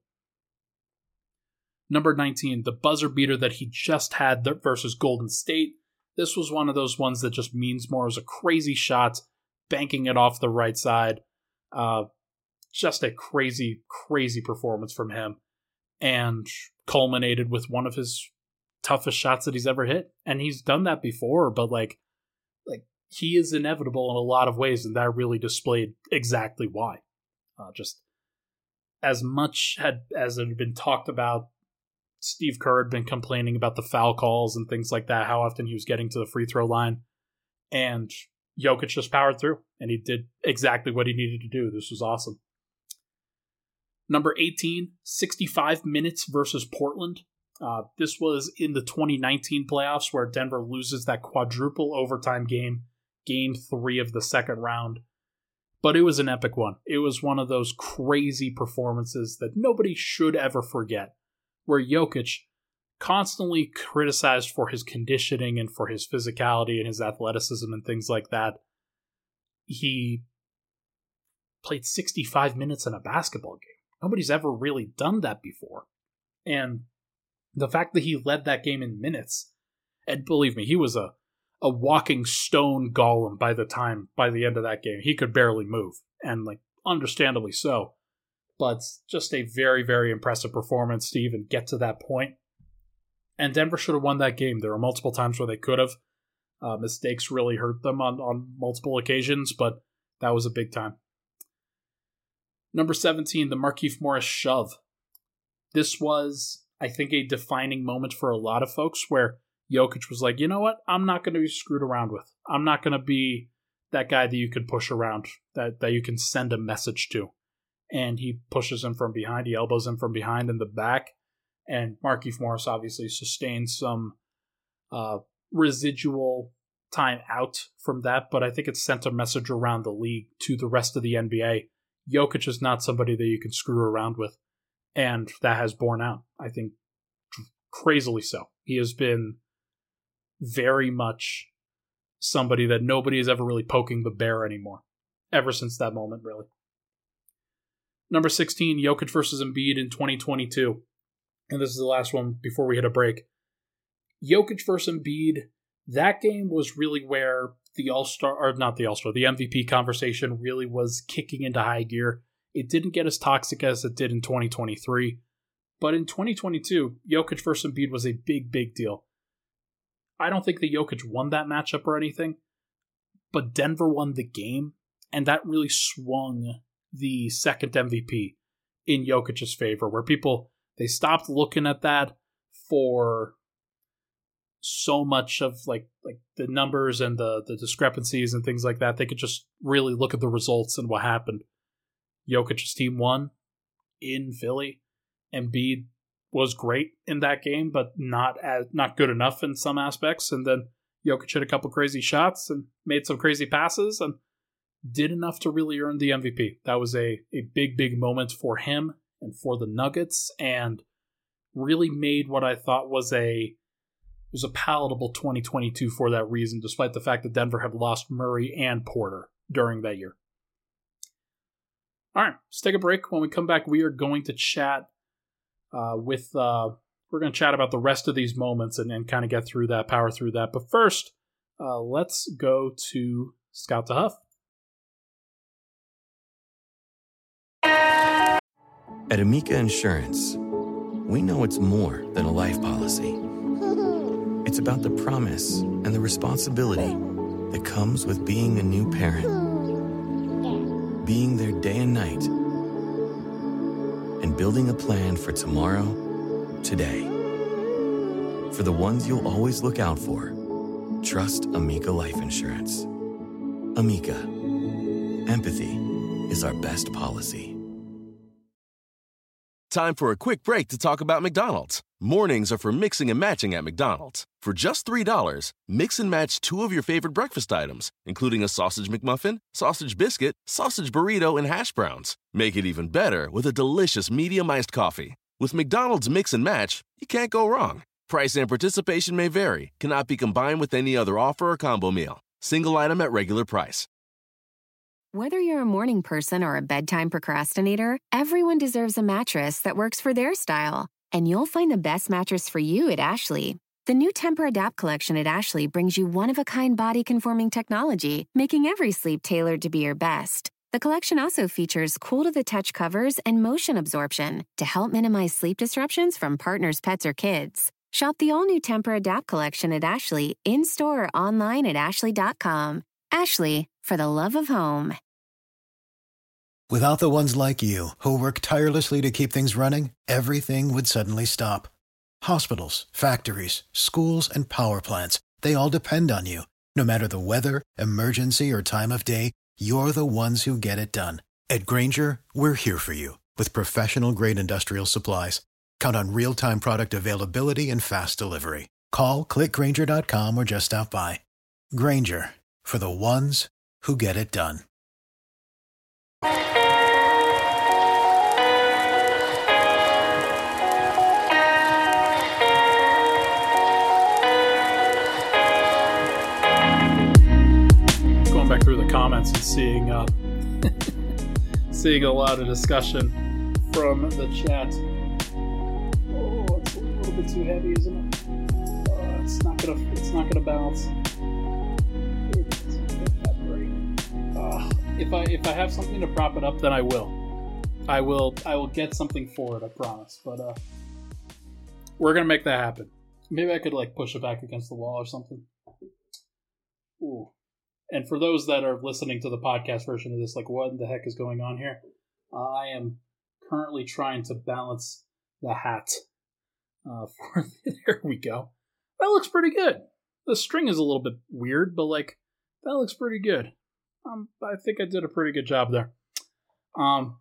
Number nineteen, the buzzer beater that he just had versus Golden State. This was one of those ones that just means more as a crazy shot, banking it off the right side. Uh, just a crazy, crazy performance from him. And culminated with one of his toughest shots that he's ever hit. And he's done that before, but like, like he is inevitable in a lot of ways, and that really displayed exactly why. Uh, just as much had as it had been talked about, Steve Kerr had been complaining about the foul calls and things like that, how often he was getting to the free throw line. And Jokic just powered through, and he did exactly what he needed to do. This was awesome. Number eighteen, sixty-five minutes versus Portland. Uh, this was in the twenty nineteen playoffs where Denver loses that quadruple overtime game, game three of the second round. But it was an epic one. It was one of those crazy performances that nobody should ever forget, where Jokic, constantly criticized for his conditioning and for his physicality and his athleticism and things like that, he played sixty-five minutes in a basketball game. Nobody's ever really done that before. And the fact that he led that game in minutes, and believe me, he was a, a walking stone golem by the time, by the end of that game. He could barely move, and like, understandably so. but just a very, very impressive performance to even get to that point. And Denver should have won that game. There were multiple times where they could have. Uh, mistakes really hurt them on, on multiple occasions, but that was a big time. Number seventeen, the Markieff Morris shove. This was, I think, a defining moment for a lot of folks where Jokic was like, you know what? I'm not going to be screwed around with. I'm not going to be that guy that you can push around, that, that you can send a message to. And he pushes him from behind. He elbows him from behind in the back. And Markieff Morris obviously sustains some uh, residual time out from that, but I think it sent a message around the league to the rest of the N B A. Jokic is not somebody that you can screw around with, and that has borne out, I think, crazily so. He has been very much somebody that nobody is ever really poking the bear anymore, ever since that moment, really. Number sixteen, Jokic versus Embiid in twenty twenty-two. And this is the last one before we hit a break. Jokic versus Embiid, that game was really where the All-Star, or not the All-Star, the M V P conversation really was kicking into high gear. It didn't get as toxic as it did in twenty twenty-three. But in twenty twenty-two, Jokic versus Embiid was a big, big deal. I don't think that Jokic won that matchup or anything, but Denver won the game, and that really swung the second M V P in Jokic's favor, where people, they stopped looking at that for so much of like like the numbers and the, the discrepancies and things like that. They could just really look at the results and what happened. Jokic's team won in Philly. Embiid was great in that game, but not as not good enough in some aspects. And then Jokic hit a couple crazy shots and made some crazy passes and did enough to really earn the M V P. That was a, a big, big moment for him and for the Nuggets, and really made what I thought was a was a palatable twenty twenty-two for that reason, despite the fact that Denver had lost Murray and Porter during that year. All right, let's take a break. When we come back, we are going to chat uh, with, uh, we're going to chat about the rest of these moments and, and kind of get through that, power through that. But first, uh, let's go to Scout to Huff. At Amica Insurance, we know it's more than a life policy. It's about the promise and the responsibility that comes with being a new parent. Being there day and night. And building a plan for tomorrow, today. For the ones you'll always look out for, trust Amica Life Insurance. Amica. Empathy is our best policy. Time for a quick break to talk about McDonald's. Mornings are for mixing and matching at McDonald's. For just three dollars, mix and match two of your favorite breakfast items, including a sausage McMuffin, sausage biscuit, sausage burrito, and hash browns. Make it even better with a delicious medium iced coffee. With McDonald's Mix and Match, you can't go wrong. Price and participation may vary, cannot be combined with any other offer or combo meal. Single item at regular price. Whether you're a morning person or a bedtime procrastinator, everyone deserves a mattress that works for their style. And you'll find the best mattress for you at Ashley. The new Tempur-Adapt collection at Ashley brings you one-of-a-kind body-conforming technology, making every sleep tailored to be your best. The collection also features cool-to-the-touch covers and motion absorption to help minimize sleep disruptions from partners, pets, or kids. Shop the all-new Tempur-Adapt collection at Ashley, in-store or online at ashley dot com. Ashley, for the love of home. Without the ones like you, who work tirelessly to keep things running, everything would suddenly stop. Hospitals, factories, schools, and power plants, they all depend on you. No matter the weather, emergency, or time of day, you're the ones who get it done. At Grainger, we're here for you with professional-grade industrial supplies. Count on real-time product availability and fast delivery. Call, click Grainger dot com, or just stop by. Grainger, for the ones who get it done. Going back through the comments and seeing uh, seeing a lot of discussion from the chat. Oh, it's a little bit too heavy, isn't it? Uh, it's not gonna it's not gonna balance. It's not that great. Uh, if I if I have something to prop it up, then I will. I will I will get something for it, I promise. But uh, we're going to make that happen. Maybe I could like push it back against the wall or something. Ooh. And for those that are listening to the podcast version of this, like what the heck is going on here? Uh, I am currently trying to balance the hat. Uh, for there we go. That looks pretty good. The string is a little bit weird, but like that looks pretty good. Um, I think I did a pretty good job there. Um,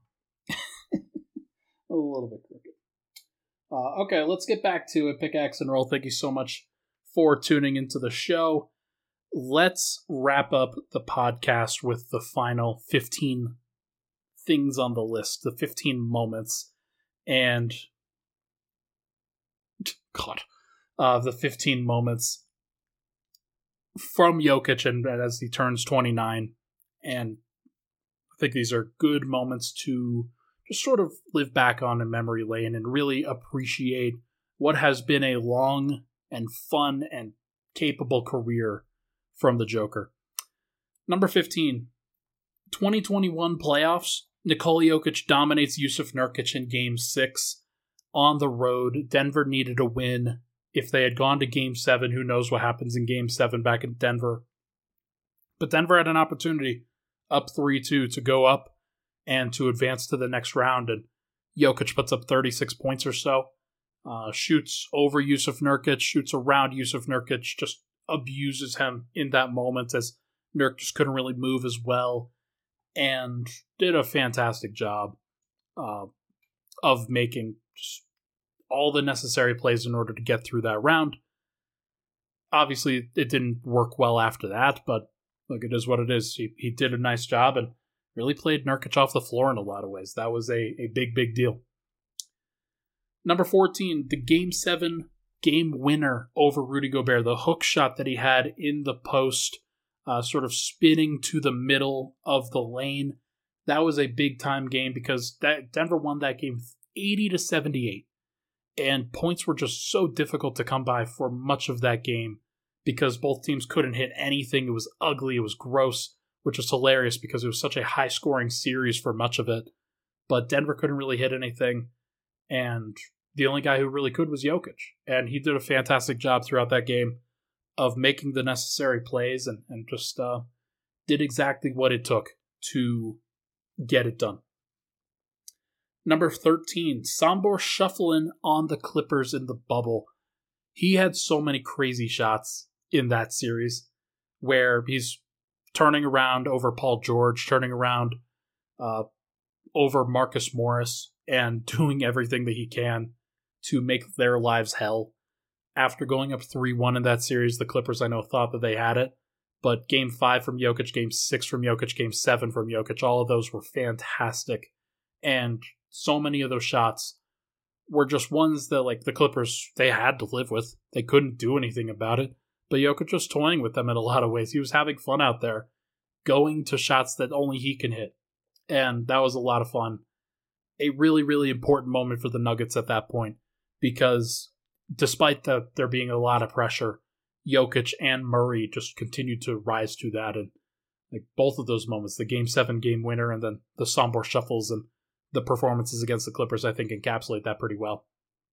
a little bit crooked. Uh, okay, let's get back to it. Pickaxe and Roll. Thank you so much for tuning into the show. Let's wrap up the podcast with the final fifteen things on the list, the fifteen moments, and God, uh, the fifteen moments from Jokic and as he turns twenty-nine. And I think these are good moments to just sort of live back on in memory lane and really appreciate what has been a long and fun and capable career from the Joker. Number fifteen, twenty twenty-one playoffs. Nikola Jokic dominates Jusuf Nurkic in Game six on the road. Denver needed a win. If they had gone to Game seven, who knows what happens in Game seven back in Denver. But Denver had an opportunity, up three two, to go up and to advance to the next round. And Jokic puts up thirty-six points or so. Uh, shoots over Jusuf Nurkic, shoots around Jusuf Nurkic, just abuses him in that moment as Nurk just couldn't really move as well. And did a fantastic job uh, of making just all the necessary plays in order to get through that round. Obviously, it didn't work well after that, but look, it is what it is. He, he did a nice job and really played Nurkic off the floor in a lot of ways. That was a, a big, big deal. Number fourteen, the Game seven game winner over Rudy Gobert. The hook shot that he had in the post, uh, sort of spinning to the middle of the lane. That was a big-time game because that Denver won that game eighty to seventy-eight. And points were just so difficult to come by for much of that game because both teams couldn't hit anything. It was ugly. It was gross, which was hilarious because it was such a high-scoring series for much of it. But Denver couldn't really hit anything. And the only guy who really could was Jokic. And he did a fantastic job throughout that game of making the necessary plays and, and just uh, did exactly what it took to get it done. Number thirteen, Sambor Shufflin on the Clippers in the bubble. He had so many crazy shots in that series where he's turning around over Paul George, turning around uh, over Marcus Morris, and doing everything that he can to make their lives hell. After going up three one in that series, the Clippers, I know, thought that they had it. But game five from Jokic, game six from Jokic, game seven from Jokic, all of those were fantastic. And so many of those shots were just ones that, like, the Clippers, they had to live with. They couldn't do anything about it. But Jokic was toying with them in a lot of ways. He was having fun out there, going to shots that only he can hit. And that was a lot of fun. A really, really important moment for the Nuggets at that point, because despite the, there being a lot of pressure, Jokic and Murray just continued to rise to that. And like both of those moments, the game seven game winner and then the Sambor shuffles and the performances against the Clippers, I think encapsulate that pretty well.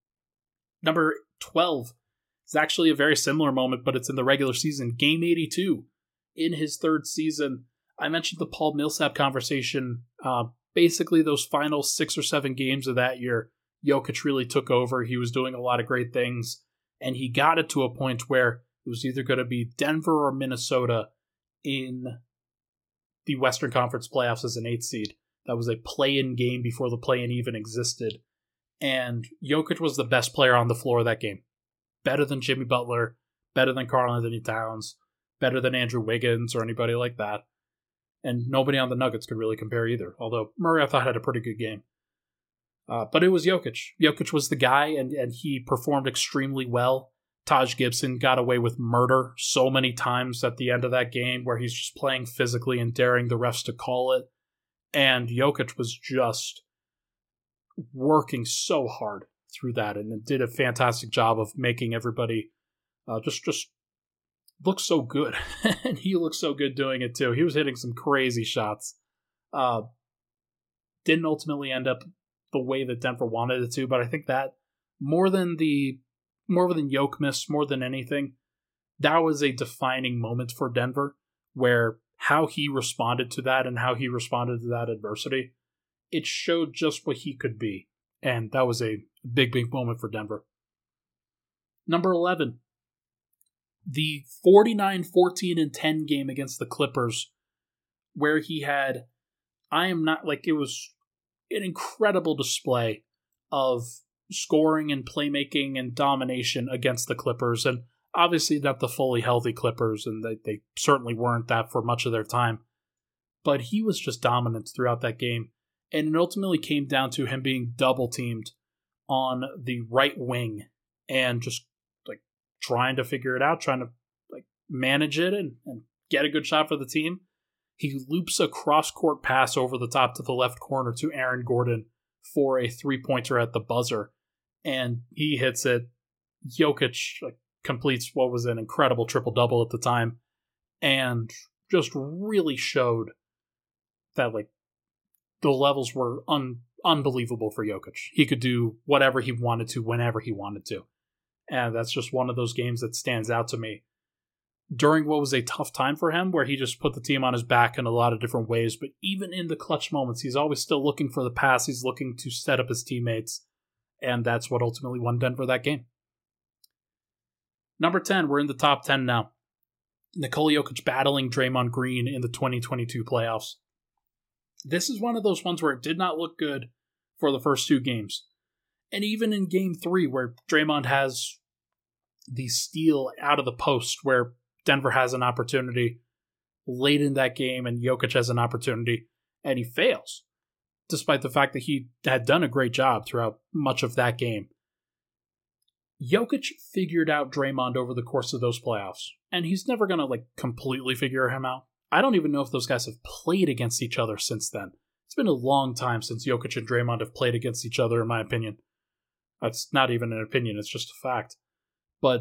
Number twelve is actually a very similar moment, but it's in the regular season. Game eighty-two in his third season. I mentioned the Paul Millsap conversation. Uh, basically, those final six or seven games of that year, Jokic really took over. He was doing a lot of great things, and he got it to a point where it was either going to be Denver or Minnesota in the Western Conference playoffs as an eighth seed. That was a play-in game before the play-in even existed. And Jokic was the best player on the floor of that game. Better than Jimmy Butler, better than Karl-Anthony Towns, better than Andrew Wiggins or anybody like that. And nobody on the Nuggets could really compare either. Although Murray, I thought, had a pretty good game. Uh, but it was Jokic. Jokic was the guy, and, and he performed extremely well. Taj Gibson got away with murder so many times at the end of that game where he's just playing physically and daring the refs to call it. And Jokic was just working so hard through that and did a fantastic job of making everybody uh, just just look so good. And he looked so good doing it too. He was hitting some crazy shots. Uh, didn't ultimately end up the way that Denver wanted it to, but I think that more than the more than Yoke miss, more than anything, that was a defining moment for Denver, where how he responded to that and how he responded to that adversity, it showed just what he could be. And that was a big, big moment for Denver. Number eleven, the forty-nine fourteen and ten game against the Clippers, where he had, I am not, like, it was an incredible display of scoring and playmaking and domination against the Clippers. And obviously not the fully healthy Clippers, and they, they certainly weren't that for much of their time. But he was just dominant throughout that game. And it ultimately came down to him being double-teamed on the right wing and just like trying to figure it out, trying to like manage it and, and get a good shot for the team. He loops a cross-court pass over the top to the left corner to Aaron Gordon for a three-pointer at the buzzer. And he hits it. Jokic like, completes what was an incredible triple-double at the time. And just really showed that like the levels were un- unbelievable for Jokic. He could do whatever he wanted to, whenever he wanted to. And that's just one of those games that stands out to me. During what was a tough time for him, where he just put the team on his back in a lot of different ways, but even in the clutch moments, he's always still looking for the pass. He's looking to set up his teammates, and that's what ultimately won Denver that game. Number ten, we're in the top ten now. Nikola Jokic battling Draymond Green in the twenty twenty-two playoffs. This is one of those ones where it did not look good for the first two games. And even in game three, where Draymond has the steal out of the post, where Denver has an opportunity late in that game and Jokic has an opportunity, and he fails, despite the fact that he had done a great job throughout much of that game. Jokic figured out Draymond over the course of those playoffs, and he's never going to like completely figure him out. I don't even know if those guys have played against each other since then. It's been a long time since Jokic and Draymond have played against each other, in my opinion. That's not even an opinion, it's just a fact. But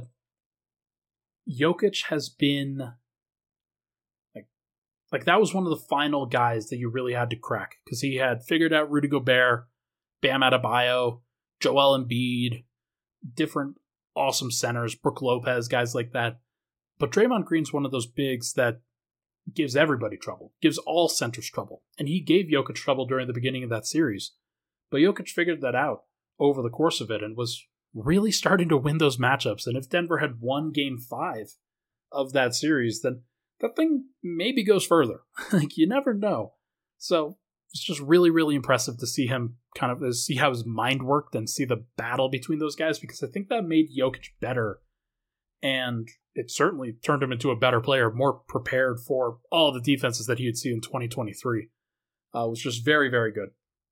Jokic has been like, like that was one of the final guys that you really had to crack, because he had figured out Rudy Gobert, Bam Adebayo, Joel Embiid, different awesome centers, Brook Lopez, guys like that. But Draymond Green's one of those bigs that gives everybody trouble, gives all centers trouble. And he gave Jokic trouble during the beginning of that series. But Jokic figured that out over the course of it and was really starting to win those matchups. And if Denver had won game five of that series, then that thing maybe goes further. Like, you never know. So it's just really, really impressive to see him kind of see how his mind worked and see the battle between those guys, because I think that made Jokic better. And it certainly turned him into a better player, more prepared for all the defenses that he would see in twenty twenty-three. Uh, it was just very, very good.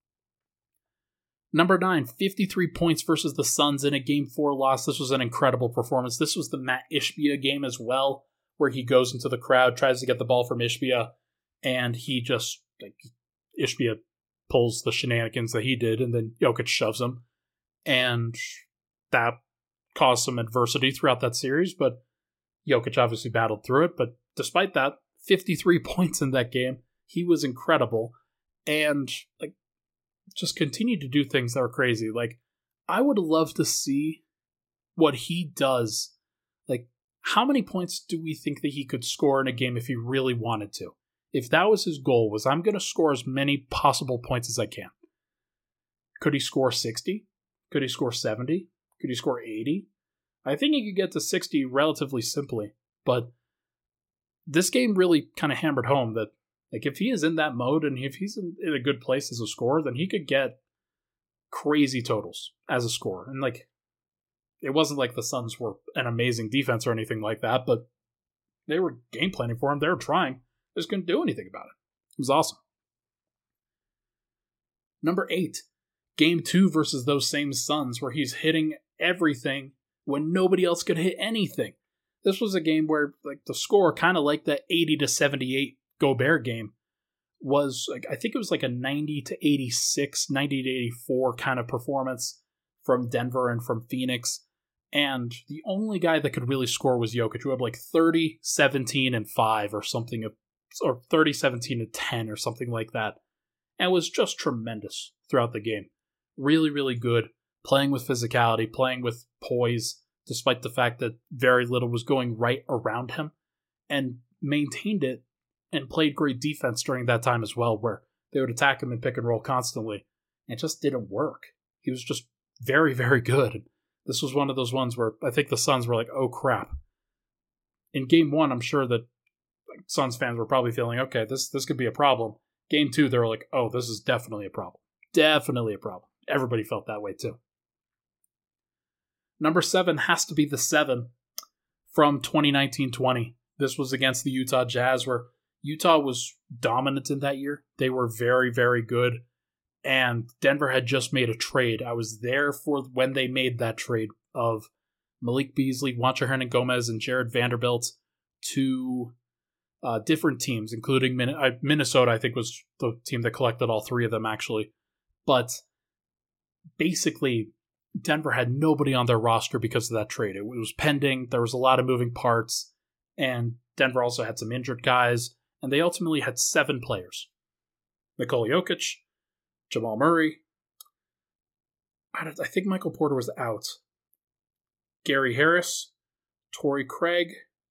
Number nine, fifty-three points versus the Suns in a game four loss. This was an incredible performance. This was the Matt Ishbia game as well, where he goes into the crowd, tries to get the ball from Ishbia, and he just, like, Ishbia pulls the shenanigans that he did, and then Jokic shoves him. And that caused some adversity throughout that series, but Jokic obviously battled through it. But despite that, fifty-three points in that game. He was incredible. And, like, just continued to do things that were crazy. Like, I would love to see what he does. Like, how many points do we think that he could score in a game if he really wanted to? If that was his goal, was I'm going to score as many possible points as I can. Could he score sixty? Could he score seventy? Could he score eighty? I think he could get to sixty relatively simply. But this game really kind of hammered home that, like, if he is in that mode and if he's in, in a good place as a scorer, then he could get crazy totals as a scorer. And, like, it wasn't like the Suns were an amazing defense or anything like that, but they were game planning for him. They were trying. They just couldn't do anything about it. It was awesome. Number eight, game two versus those same Suns, where he's hitting everything when nobody else could hit anything. This was a game where, like, the score, kind of like that eighty to seventy-eight Gobert game, was, like, I think it was like a ninety to eighty-six, ninety to eighty-four kind of performance from Denver and from Phoenix. And the only guy that could really score was Jokic, who had like thirty, seventeen, and five or something, or thirty, seventeen, and ten or something like that. and was just tremendous throughout the game. Really, really good, playing with physicality, playing with poise, despite the fact that very little was going right around him, and maintained it and played great defense during that time as well, where they would attack him and pick and roll constantly. And it just didn't work. He was just very, very good. This was one of those ones where I think the Suns were like, oh crap. In game one, I'm sure that like, Suns fans were probably feeling, okay, this this could be a problem. Game two, they were like, oh, this is definitely a problem. Definitely a problem. Everybody felt that way too. Number seven has to be the seven from twenty nineteen twenty. This was against the Utah Jazz, where Utah was dominant in that year. They were very, very good. And Denver had just made a trade. I was there for when they made that trade of Malik Beasley, Juancho Hernangomez, and Jared Vanderbilt to uh, different teams, including Min- uh, Minnesota, I think was the team that collected all three of them, actually. But basically, Denver had nobody on their roster because of that trade. It was pending. There was a lot of moving parts. And Denver also had some injured guys. And they ultimately had seven players. Nikola Jokic, Jamal Murray, I think Michael Porter was out. Gary Harris, Torrey Craig.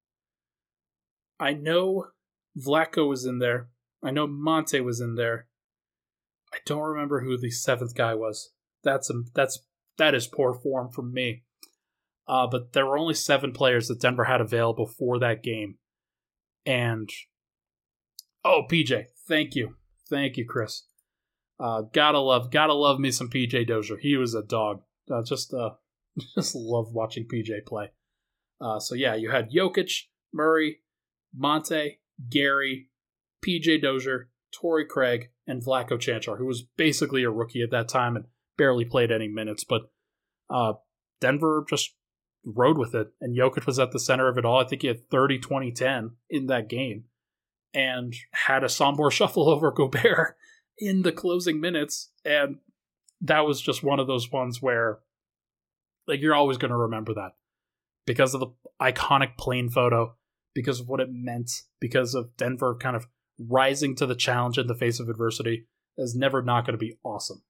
I know Vlatko was in there. I know Monte was in there. I don't remember who the seventh guy was. That's a, that's that is poor form from me. Uh, but there were only seven players that Denver had available for that game. And, oh, P J, thank you. Thank you, Chris. Uh, gotta love, gotta love me some P J Dozier. He was a dog. Uh, just, uh, just love watching P J play. Uh, so yeah, you had Jokic, Murray, Monte, Gary, P J Dozier, Torrey Craig, and Vlatko Cancar, who was basically a rookie at that time and barely played any minutes. But uh, Denver just rode with it, and Jokic was at the center of it all. I think he had thirty, twenty, ten in that game, and had a Sombor shuffle over Gobert in the closing minutes, and that was just one of those ones where, like, you're always going to remember that because of the iconic plane photo, because of what it meant, because of Denver kind of rising to the challenge in the face of adversity. Is never not going to be awesome.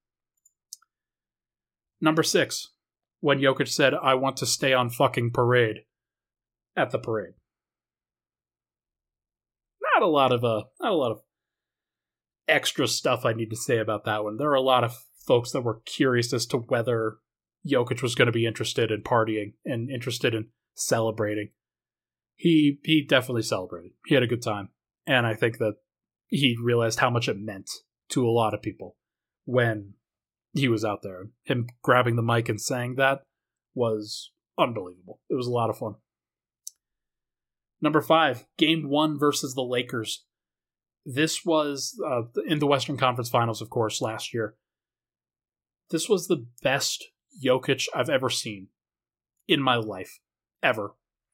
Number six, when Jokic said, "I want to stay on fucking parade," at the parade. Not a lot of uh, not a lot of extra stuff I need to say about that one. There are a lot of folks that were curious as to whether Jokic was going to be interested in partying and interested in celebrating. He he definitely celebrated. He had a good time. And I think that he realized how much it meant to a lot of people when he was out there. Him grabbing the mic and saying that was unbelievable. It was a lot of fun. Number five, game one versus the Lakers. This was uh, in the Western Conference Finals, of course, last year. This was the best Jokic I've ever seen in my life, ever.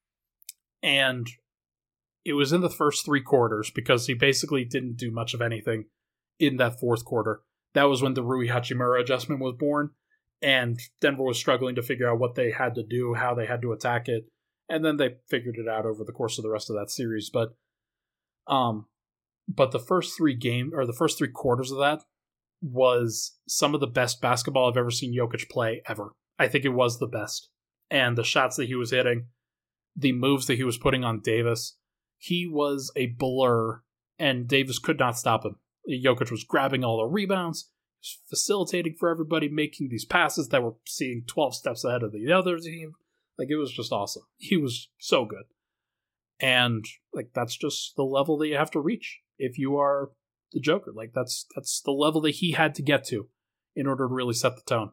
And it was in the first three quarters because he basically didn't do much of anything in that fourth quarter. That was when the Rui Hachimura adjustment was born, and Denver was struggling to figure out what they had to do, how they had to attack it, and then they figured it out over the course of the rest of that series. But, um, but the first three game or the first three quarters of that was some of the best basketball I've ever seen Jokic play ever. I think it was the best, and the shots that he was hitting, the moves that he was putting on Davis, he was a blur, and Davis could not stop him. Jokic was grabbing all the rebounds, facilitating for everybody, making these passes that were seeing twelve steps ahead of the other team. Like, it was just awesome. He was so good. And, like, that's just the level that you have to reach if you are the Joker. Like, that's that's the level that he had to get to in order to really set the tone.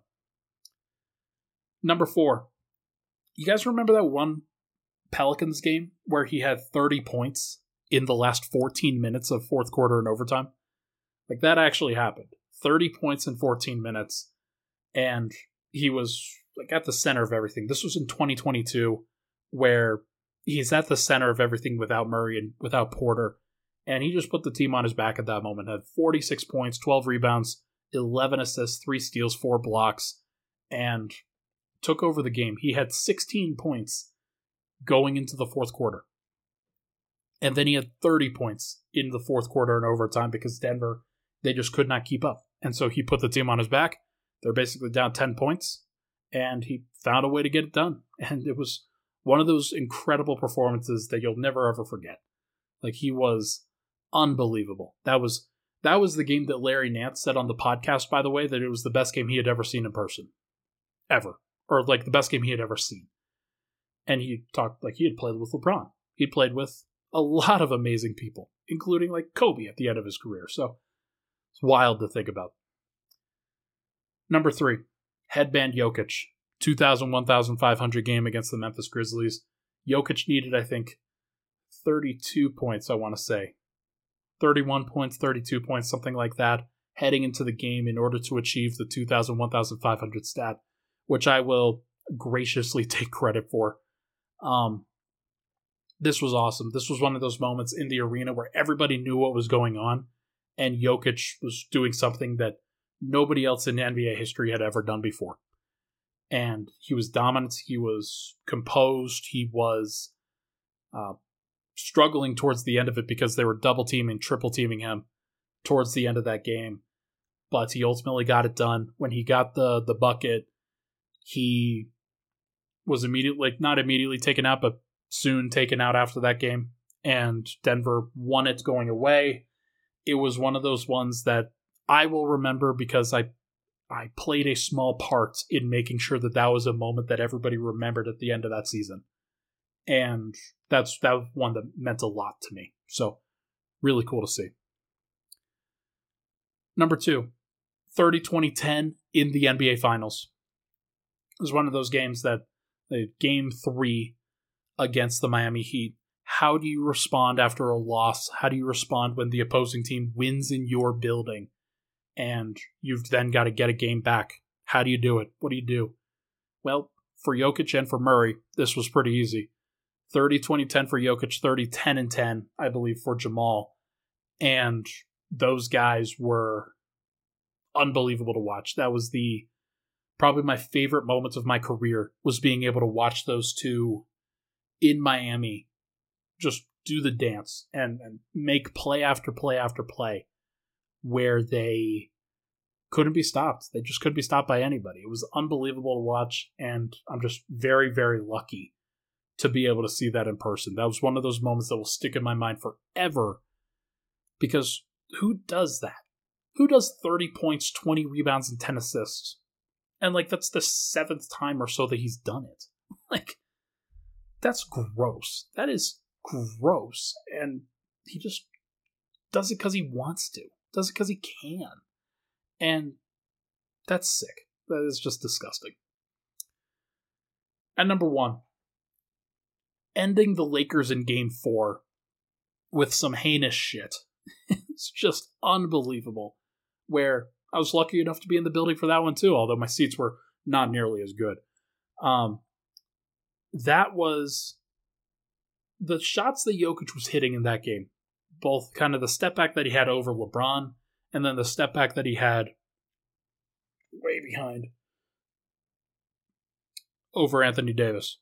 Number four. You guys remember that one Pelicans game where he had thirty points in the last fourteen minutes of fourth quarter and overtime? Like, that actually happened. thirty points in fourteen minutes. And he was, like, at the center of everything. This was in twenty twenty-two, where he's at the center of everything without Murray and without Porter. And he just put the team on his back at that moment. Had forty-six points, twelve rebounds, eleven assists, three steals, four blocks, and took over the game. He had sixteen points going into the fourth quarter. And then he had thirty points in the fourth quarter and overtime because Denver, They just could not keep up. And so he put the team on his back. They're basically down ten points, and he found a way to get it done. And it was one of those incredible performances that you'll never ever forget. Like, he was unbelievable. That was that was the game that Larry Nance said on the podcast, by the way, that it was the best game he had ever seen in person. Ever. Or, like, the best game he had ever seen. And he talked like he had played with LeBron. He played with a lot of amazing people, including, like, Kobe at the end of his career. So, it's wild to think about. Number three, Headband Jokic. two thousand, fifteen hundred game against the Memphis Grizzlies. Jokic needed, I think, thirty-two points, I want to say. thirty-one points, thirty-two points, something like that, heading into the game in order to achieve the two thousand, fifteen hundred stat, which I will graciously take credit for. Um, this was awesome. This was one of those moments in the arena where everybody knew what was going on, and Jokic was doing something that nobody else in N B A history had ever done before. And he was dominant. He was composed. He was uh, struggling towards the end of it because they were double teaming, triple teaming him towards the end of that game. But he ultimately got it done. When he got the the bucket, he was immediately, like, not immediately taken out, but soon taken out after that game. And Denver won it going away. It was one of those ones that I will remember because I I played a small part in making sure that that was a moment that everybody remembered at the end of that season. And that's that was one that meant a lot to me. So, really cool to see. Number two, thirty twenty ten in the N B A Finals. It was one of those games that, uh, game three against the Miami Heat. How do you respond after a loss? How do you respond when the opposing team wins in your building? And you've then got to get a game back. How do you do it? What do you do? Well, for Jokic and for Murray, this was pretty easy. thirty twenty ten for Jokic, thirty ten and ten, I believe, for Jamal. And those guys were unbelievable to watch. That was the probably my favorite moments of my career, was being able to watch those two in Miami just do the dance and, and make play after play after play, where they couldn't be stopped. They just couldn't be stopped by anybody. It was unbelievable to watch, and I'm just very, very lucky to be able to see that in person. That was one of those moments that will stick in my mind forever, because who does that? Who does thirty points, twenty rebounds, and ten assists? And, like, that's the seventh time or so that he's done it. Like, that's gross. That is gross. And he just does it because he wants to. Does it because he can. And that's sick. That is just disgusting. And number one, ending the Lakers in game four with some heinous shit. It's just unbelievable. Where I was lucky enough to be in the building for that one too, although my seats were not nearly as good. Um, that was the shots that Jokic was hitting in that game. Both kind of the step back that he had over LeBron, and then the step back that he had way behind over Anthony Davis,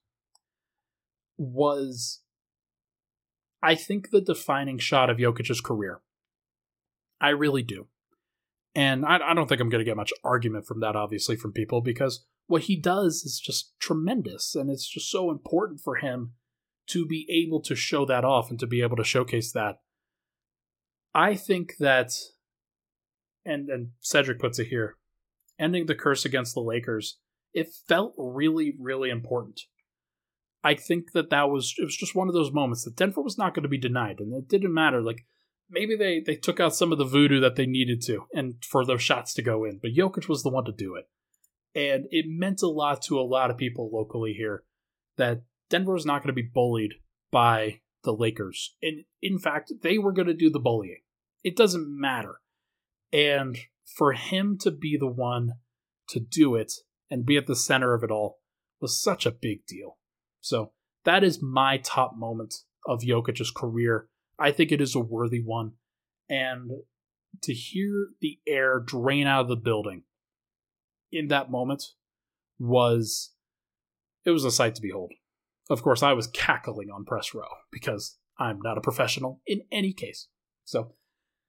was, I think, the defining shot of Jokic's career. I really do. And I, I don't think I'm going to get much argument from that, obviously, from people, because what he does is just tremendous, and it's just so important for him to be able to show that off and to be able to showcase that. I think that, and, and Cedric puts it here, ending the curse against the Lakers, it felt really, really important. I think that that was, it was just one of those moments that Denver was not going to be denied, and it didn't matter. Like, maybe they, they took out some of the voodoo that they needed to, and for those shots to go in, but Jokic was the one to do it. And it meant a lot to a lot of people locally here that Denver was not going to be bullied by the Lakers. And in fact, they were going to do the bullying. It doesn't matter. And for him to be the one to do it and be at the center of it all was such a big deal. So that is my top moment of Jokic's career. I think it is a worthy one. And to hear the air drain out of the building in that moment was, it was a sight to behold. Of course, I was cackling on press row because I'm not a professional in any case. So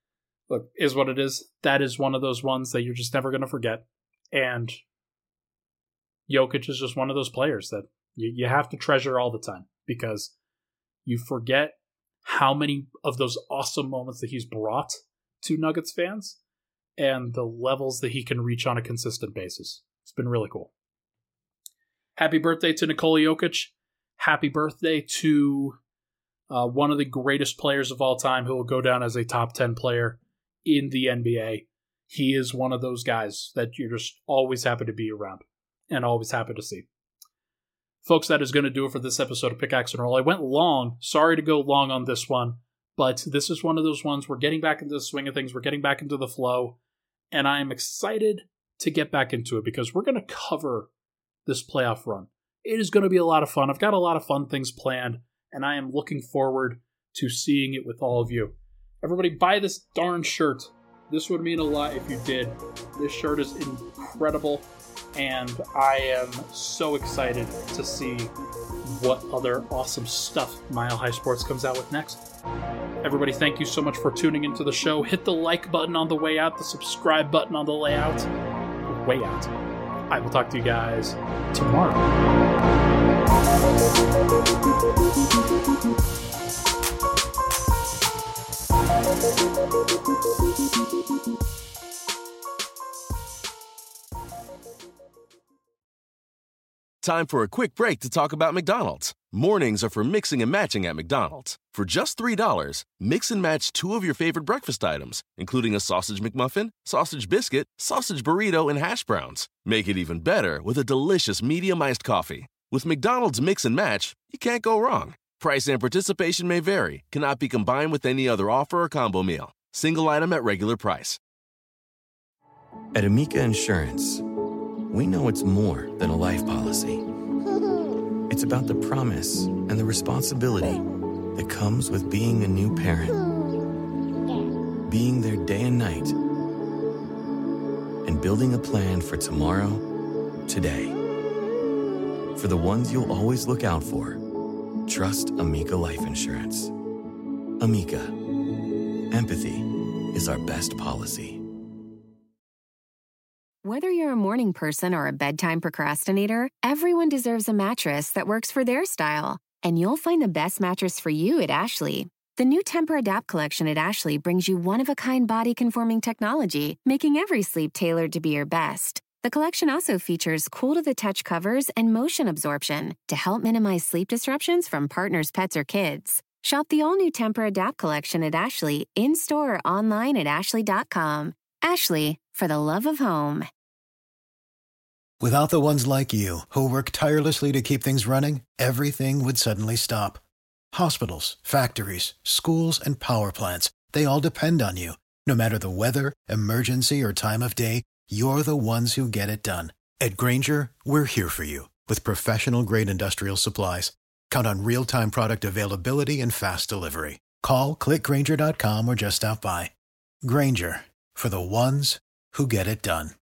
look, is what it is. That is one of those ones that you're just never going to forget. And Jokic is just one of those players that you, you have to treasure all the time, because you forget how many of those awesome moments that he's brought to Nuggets fans and the levels that he can reach on a consistent basis. It's been really cool. Happy birthday to Nikola Jokic. Happy birthday to uh, one of the greatest players of all time who will go down as a top ten player in the N B A. He is one of those guys that you're just always happy to be around and always happy to see. Folks, that is going to do it for this episode of Pickaxe and Roll. I went long. Sorry to go long on this one, but this is one of those ones we're getting back into the swing of things. We're getting back into the flow, and I am excited to get back into it because we're going to cover this playoff run. It is going to be a lot of fun. I've got a lot of fun things planned, and I am looking forward to seeing it with all of you. Everybody, buy this darn shirt. This would mean a lot if you did. This shirt is incredible, and I am so excited to see what other awesome stuff Mile High Sports comes out with next. Everybody, thank you so much for tuning into the show. Hit the like button on the way out, the subscribe button on the way out. Way out. I will talk to you guys tomorrow. Time for a quick break to talk about McDonald's. Mornings are for mixing and matching at McDonald's. For just three dollars, mix and match two of your favorite breakfast items, including a sausage McMuffin, sausage biscuit, sausage burrito, and hash browns. Make it even better with a delicious medium iced coffee. With McDonald's Mix and Match, you can't go wrong. Price and participation may vary, cannot be combined with any other offer or combo meal. Single item at regular price. At Amica Insurance, we know it's more than a life policy. It's about the promise and the responsibility that comes with being a new parent. Being there day and night. And building a plan for tomorrow, today. For the ones you'll always look out for, trust Amica Life Insurance. Amica. Empathy is our best policy. Whether you're a morning person or a bedtime procrastinator, everyone deserves a mattress that works for their style. And you'll find the best mattress for you at Ashley. The new Tempur-Adapt collection at Ashley brings you one-of-a-kind body-conforming technology, making every sleep tailored to be your best. The collection also features cool-to-the-touch covers and motion absorption to help minimize sleep disruptions from partners, pets, or kids. Shop the all-new Tempur-Adapt collection at Ashley, in-store or online at ashley dot com. Ashley, for the love of home. Without the ones like you, who work tirelessly to keep things running, everything would suddenly stop. Hospitals, factories, schools, and power plants, they all depend on you. No matter the weather, emergency, or time of day, you're the ones who get it done. At Grainger, we're here for you with professional-grade industrial supplies. Count on real-time product availability and fast delivery. Call, click Grainger dot com, or just stop by. Grainger, for the ones who get it done.